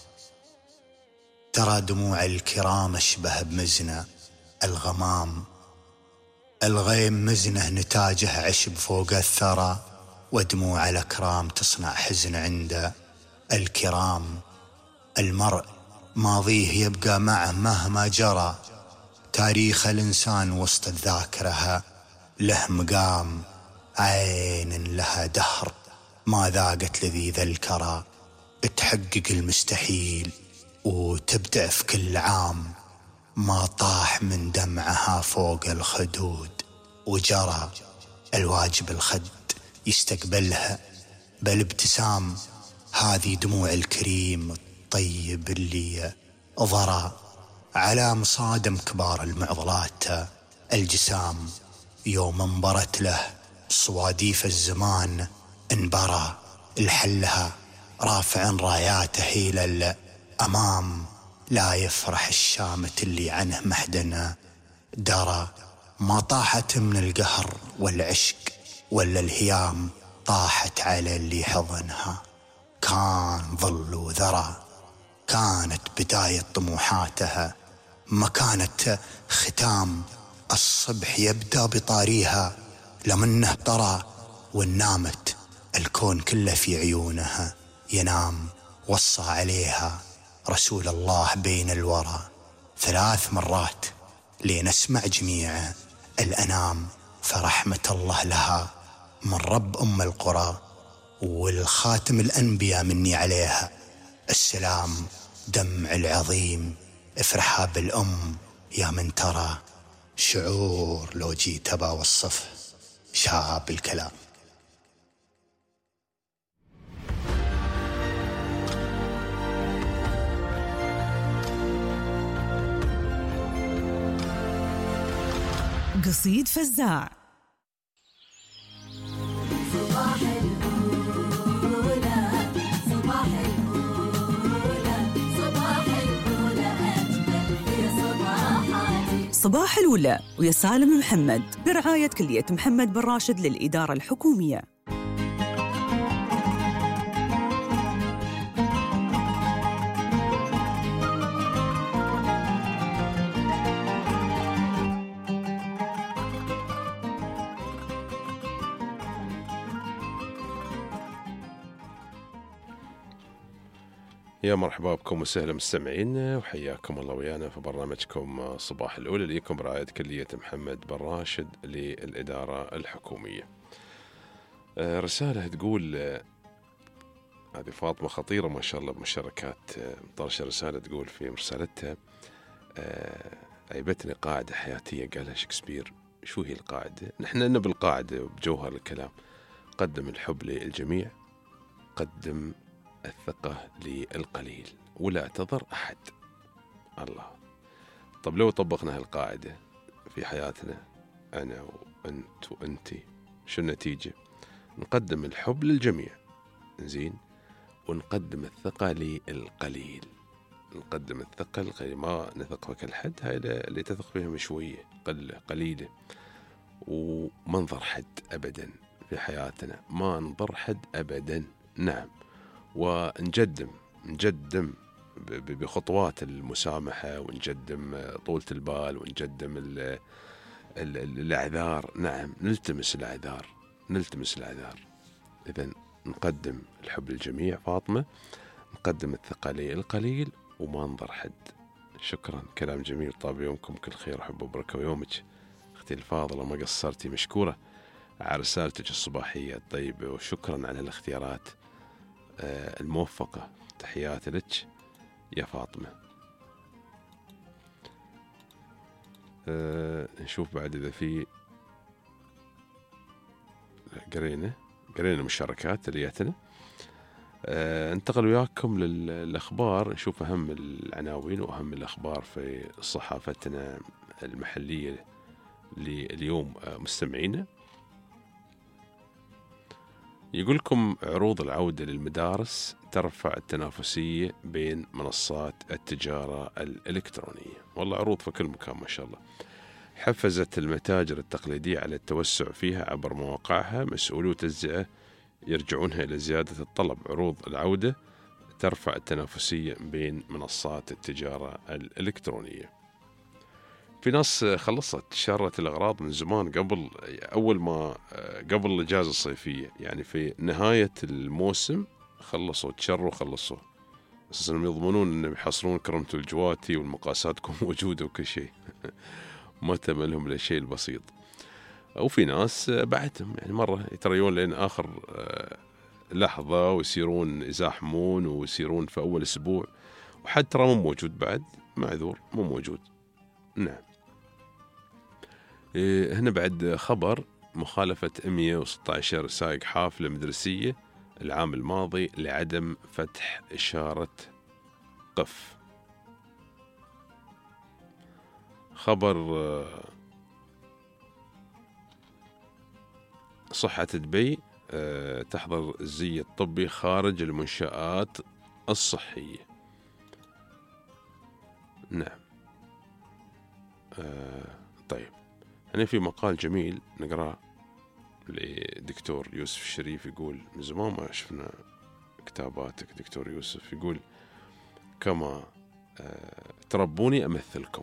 ترى دموع الكرام اشبه بمزنه الغمام. الغيم مزنه نتاجه عشب فوق الثرى، ودموع الأكرام تصنع حزن عند الكرام. المرء ماضيه يبقى معه مهما جرى، تاريخ الإنسان وسط الذاكرة له مقام. عين لها دهر ما ذاقت لذيذ الكرى، تحقق المستحيل وتبدع في كل عام. ما طاح من دمعها فوق الخدود وجرى، الواجب الخد يستقبلها بالابتسام. هذه دموع الكريم الطيب اللي ضرى على مصادم كبار المعضلات الجسام. يوم انبرت له صواديف الزمان انبرى، الحلها رافع راياته إلى الأمام. لا يفرح الشامت اللي عنه محدنا درى، ما طاحت من القهر والعشق ولا الهيام، طاحت على اللي حضنها كان ظل وذرى. كانت بداية طموحاتها ما كانت ختام، الصبح يبدأ بطاريها لمنه ترى، ونامت الكون كله في عيونها ينام. وصى عليها رسول الله بين الورى 3 مرات لنسمع جميع الأنام. فرحمة الله لها من رب أم القرى، والخاتم الأنبياء مني عليها السلام. دمع العظيم افرحها بالأم يا من ترى، شعور لو جيت أبا وصفه شاب الكلام. قصيد فزاع. صباح الأولى صباح الأولى صباح الأولى أجمل في صباحاتي. صباح الأولى ويا سالم محمد برعاية كلية محمد بن راشد للإدارة الحكومية. يا مرحبا بكم وسهلا مستمعين، وحياكم الله ويانا في برنامجكم صباح الأولى ليكم برعاية كلية محمد بن راشد للإدارة الحكومية. رسالة تقول، هذه فاطمة خطيرة ما شاء الله بمشاركات، طرش رسالة تقول في رسالتها: عيبتني قاعدة حياتية قالها شكسبير. شو هي القاعدة؟ نحن نبي القاعدة بجوهر الكلام: قدم الحب للجميع، قدم الثقة للقليل، ولا تضر أحد. الله. طب لو طبقنا هالقاعدة في حياتنا أنا وأنت وأنتي، شو النتيجة؟ نقدم الحب للجميع، زين، ونقدم الثقة للقليل. نقدم الثقة للقليل، ما نثق فك الحد، هاي اللي تثق فيهم شوية قليلة، وما نضر حد أبدا في حياتنا، ما نضر حد أبدا. نعم. ونجدم بخطوات المسامحة، ونجدم طولة البال، ونجدم الأعذار. نعم، نلتمس الأعذار. إذن نقدم الحب للجميع فاطمة، نقدم الثقة للقليل، وما نضر حد. شكرا، كلام جميل. طاب يومكم كل خير وحب وبركة، ويومك أختي الفاضلة ما قصرتي، مشكورة على رسالتك الصباحية الطيبة، وشكرا على الاختيارات الموفقة. تحياتي لك يا فاطمة. نشوف بعد إذا في قرينا مشاركات رياتنا. انتقل وياكم للأخبار، نشوف أهم العناوين وأهم الأخبار في صحافتنا المحلية لليوم مستمعينا. يقولكم عروض العودة للمدارس ترفع التنافسية بين منصات التجارة الإلكترونية. والله عروض في كل مكان ما شاء الله. حفزت المتاجر التقليدية على التوسع فيها عبر مواقعها. مسؤولو تجزئة يرجعونها إلى زيادة الطلب. عروض العودة ترفع التنافسية بين منصات التجارة الإلكترونية. في ناس خلصت شرت الأغراض من زمان، قبل الإجازة الصيفية، يعني في نهاية الموسم خلصوا أساسا يضمنون أنهم يحصلون كرمة الجواتي والمقاسات تكون موجودة وكل شيء. ما تملهم للشيء البسيط. وفي ناس بعدهم يعني مرة يتريون لين آخر لحظة، ويصيرون يزاحمون ويصيرون في أول أسبوع، وحد ترى مو موجود بعد، معذور مو موجود. نعم. هنا بعد خبر: مخالفة 116 سائق حافلة مدرسية العام الماضي لعدم فتح إشارة قف. خبر: صحة دبي تحظر الزي الطبي خارج المنشآت الصحية. نعم. طيب، هنا في مقال جميل نقرأ لدكتور يوسف الشريف، يقول: من زمان ما شفنا كتاباتك دكتور يوسف. يقول: كما تربوني أمثلكم،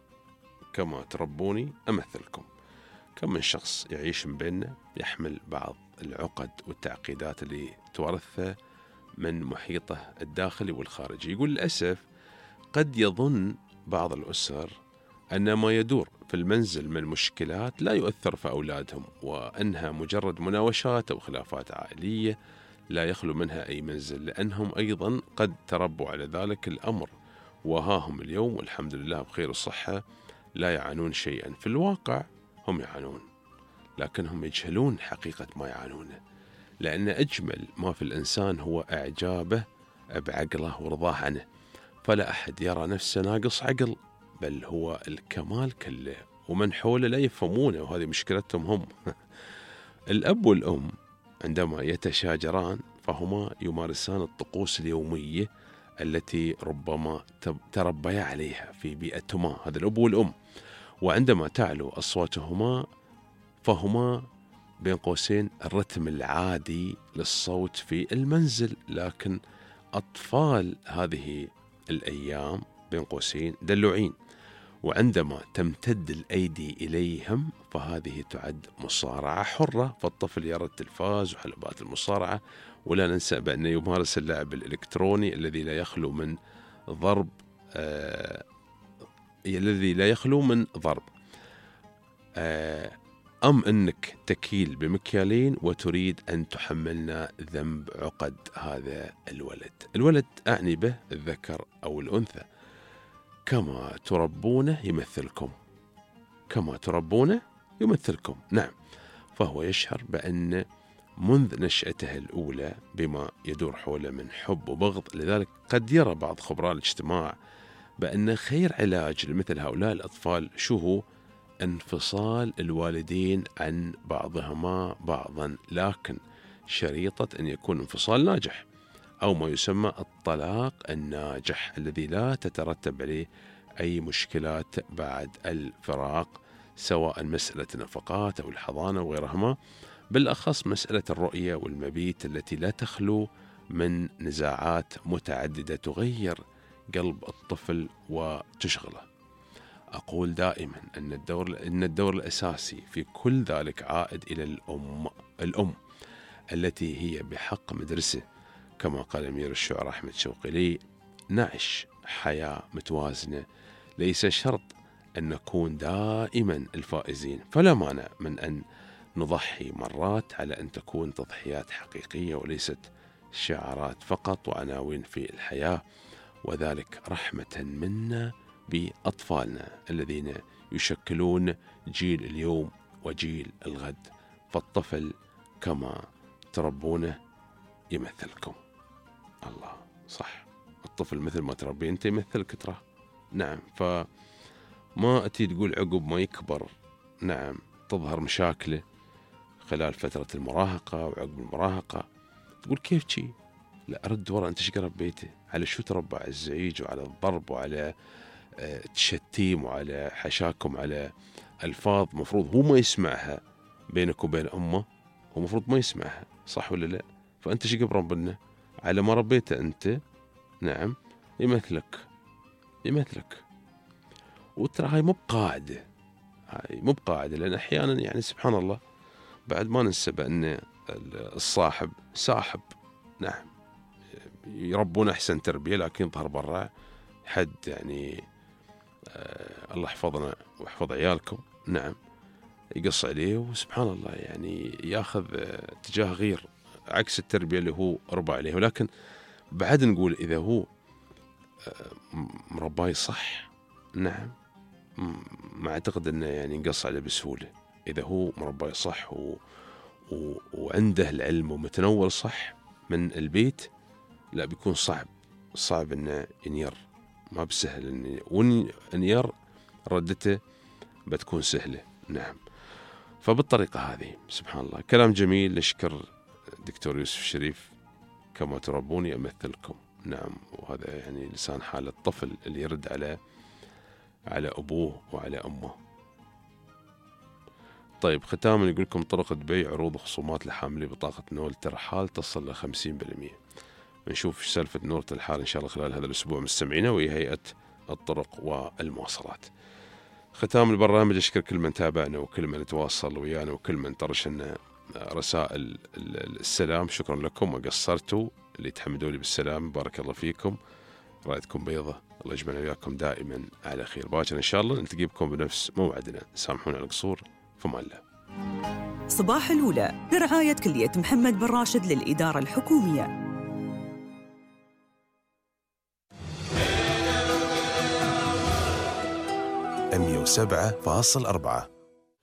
كم من شخص يعيش من بيننا يحمل بعض العقد والتعقيدات اللي تورثها من محيطه الداخلي والخارجي. يقول: للأسف قد يظن بعض الأسر أن ما يدور في المنزل من مشكلات لا يؤثر في أولادهم، وأنها مجرد مناوشات أو خلافات عائلية لا يخلو منها أي منزل، لأنهم أيضا قد تربوا على ذلك الأمر، وهاهم اليوم والحمد لله بخير الصحة لا يعانون شيئا. في الواقع هم يعانون، لكنهم يجهلون حقيقة ما يعانونه، لأن أجمل ما في الإنسان هو إعجابه بعقله ورضاه عنه، فلا أحد يرى نفسه ناقص عقل، بل هو الكمال كله، ومن حوله لا يفهمونه، وهذه مشكلتهم هم. الأب والأم عندما يتشاجران فهما يمارسان الطقوس اليومية التي ربما تربيا عليها في بيئتهما، هذا الأب والأم، وعندما تعلو أصواتهما فهما بين قوسين الرتم العادي للصوت في المنزل. لكن أطفال هذه الأيام بين قوسين دلوعين، وعندما تمتد الأيدي إليهم فهذه تعد مصارعة حرة، فالطفل يرى التلفاز وحلبات المصارعة. ولا ننسى بأن يمارس اللعب الإلكتروني الذي لا يخلو من ضرب أم أنك تكيل بمكيالين وتريد أن تحملنا ذنب عقد هذا الولد أعني به الذكر أو الأنثى. كما تربونه يمثلكم. نعم، فهو يشعر بأن منذ نشأته الأولى بما يدور حوله من حب وبغض. لذلك قد يرى بعض خبراء الاجتماع بأن خير علاج لمثل هؤلاء الأطفال شو هو؟ انفصال الوالدين عن بعضهما بعضا، لكن شريطة أن يكون انفصال ناجح أو ما يسمى الطلاق الناجح الذي لا تترتب عليه أي مشكلات بعد الفراق، سواء مسألة النفقات أو الحضانة وغيرهما، بالأخص مسألة الرؤية والمبيت التي لا تخلو من نزاعات متعددة تغير قلب الطفل وتشغله. أقول دائما أن الدور الأساسي في كل ذلك عائد إلى الأم التي هي بحق مدرسة، كما قال أمير الشعراء أحمد شوقي لي: نعش حياة متوازنة، ليس شرط أن نكون دائما الفائزين، فلا مانع من أن نضحي مرات على أن تكون تضحيات حقيقية وليست شعارات فقط وعناوين في الحياة، وذلك رحمة منا بأطفالنا الذين يشكلون جيل اليوم وجيل الغد. فالطفل كما تربونه يمثلكم. الله صح، الطفل مثل ما تربيه أنت يمثلك ترى. نعم، فما أتي تقول عقب ما يكبر نعم تظهر مشاكله خلال فترة المراهقة وعقب المراهقة تقول كيف شي؟ لا، رد ورا، أنت شقرب بيته على شو تربى؟ على الزعيج وعلى الضرب وعلى تشتيم وعلى حشاكم على ألفاظ مفروض هو ما يسمعها بينك وبين أمه، هو مفروض ما يسمعها، صح ولا لا؟ فأنت شقب ربنا على ما ربيته أنت. نعم، يمثلك. وترى هاي مو بقاعدة، لأن أحيانا يعني سبحان الله بعد ما ننسى بأن الصاحب ساحب. نعم، يربون أحسن تربية لكن يظهر برا حد يعني الله يحفظنا ويحفظ عيالكم. نعم، يقص عليه وسبحان الله يعني ياخذ اتجاه غير عكس التربية اللي هو ربى عليه. ولكن بعد نقول إذا هو مرباي صح، نعم، ما أعتقد أنه يعني ينقص عليه بسهولة. إذا هو مرباي صح وعنده العلم ومتنول صح من البيت، لا بيكون صعب أنه ينير، ما بسهل ينير، ردته بتكون سهلة. نعم، فبالطريقة هذه سبحان الله كلام جميل. نشكر دكتور يوسف الشريف، كما تربوني أمثلكم. نعم، وهذا يعني لسان حال الطفل اللي يرد على أبوه وعلى أمه. طيب، ختاما يقول لكم طرق بيع عروض وخصومات لحاملي بطاقة نول ترحال تصل ل 50%. نشوف سالفة نورة الحال إن شاء الله خلال هذا الأسبوع مستمعينا، وهي هيئة الطرق والمواصلات. ختام البرنامج أشكر كل من تابعنا وكل من تواصل ويانا وكل من ترشلنا رسائل السلام. شكرا لكم، ما قصرتوا، اللي تحمدوا لي بالسلام بارك الله فيكم، رايتكم بيضة، الله يجمعنا وياكم دائما على خير. باكر إن شاء الله نلتقي بكم بنفس موعدنا. سامحونا على القصور، فما الله. صباح الأولى برعاية كلية محمد بن راشد للإدارة الحكومية. 107.4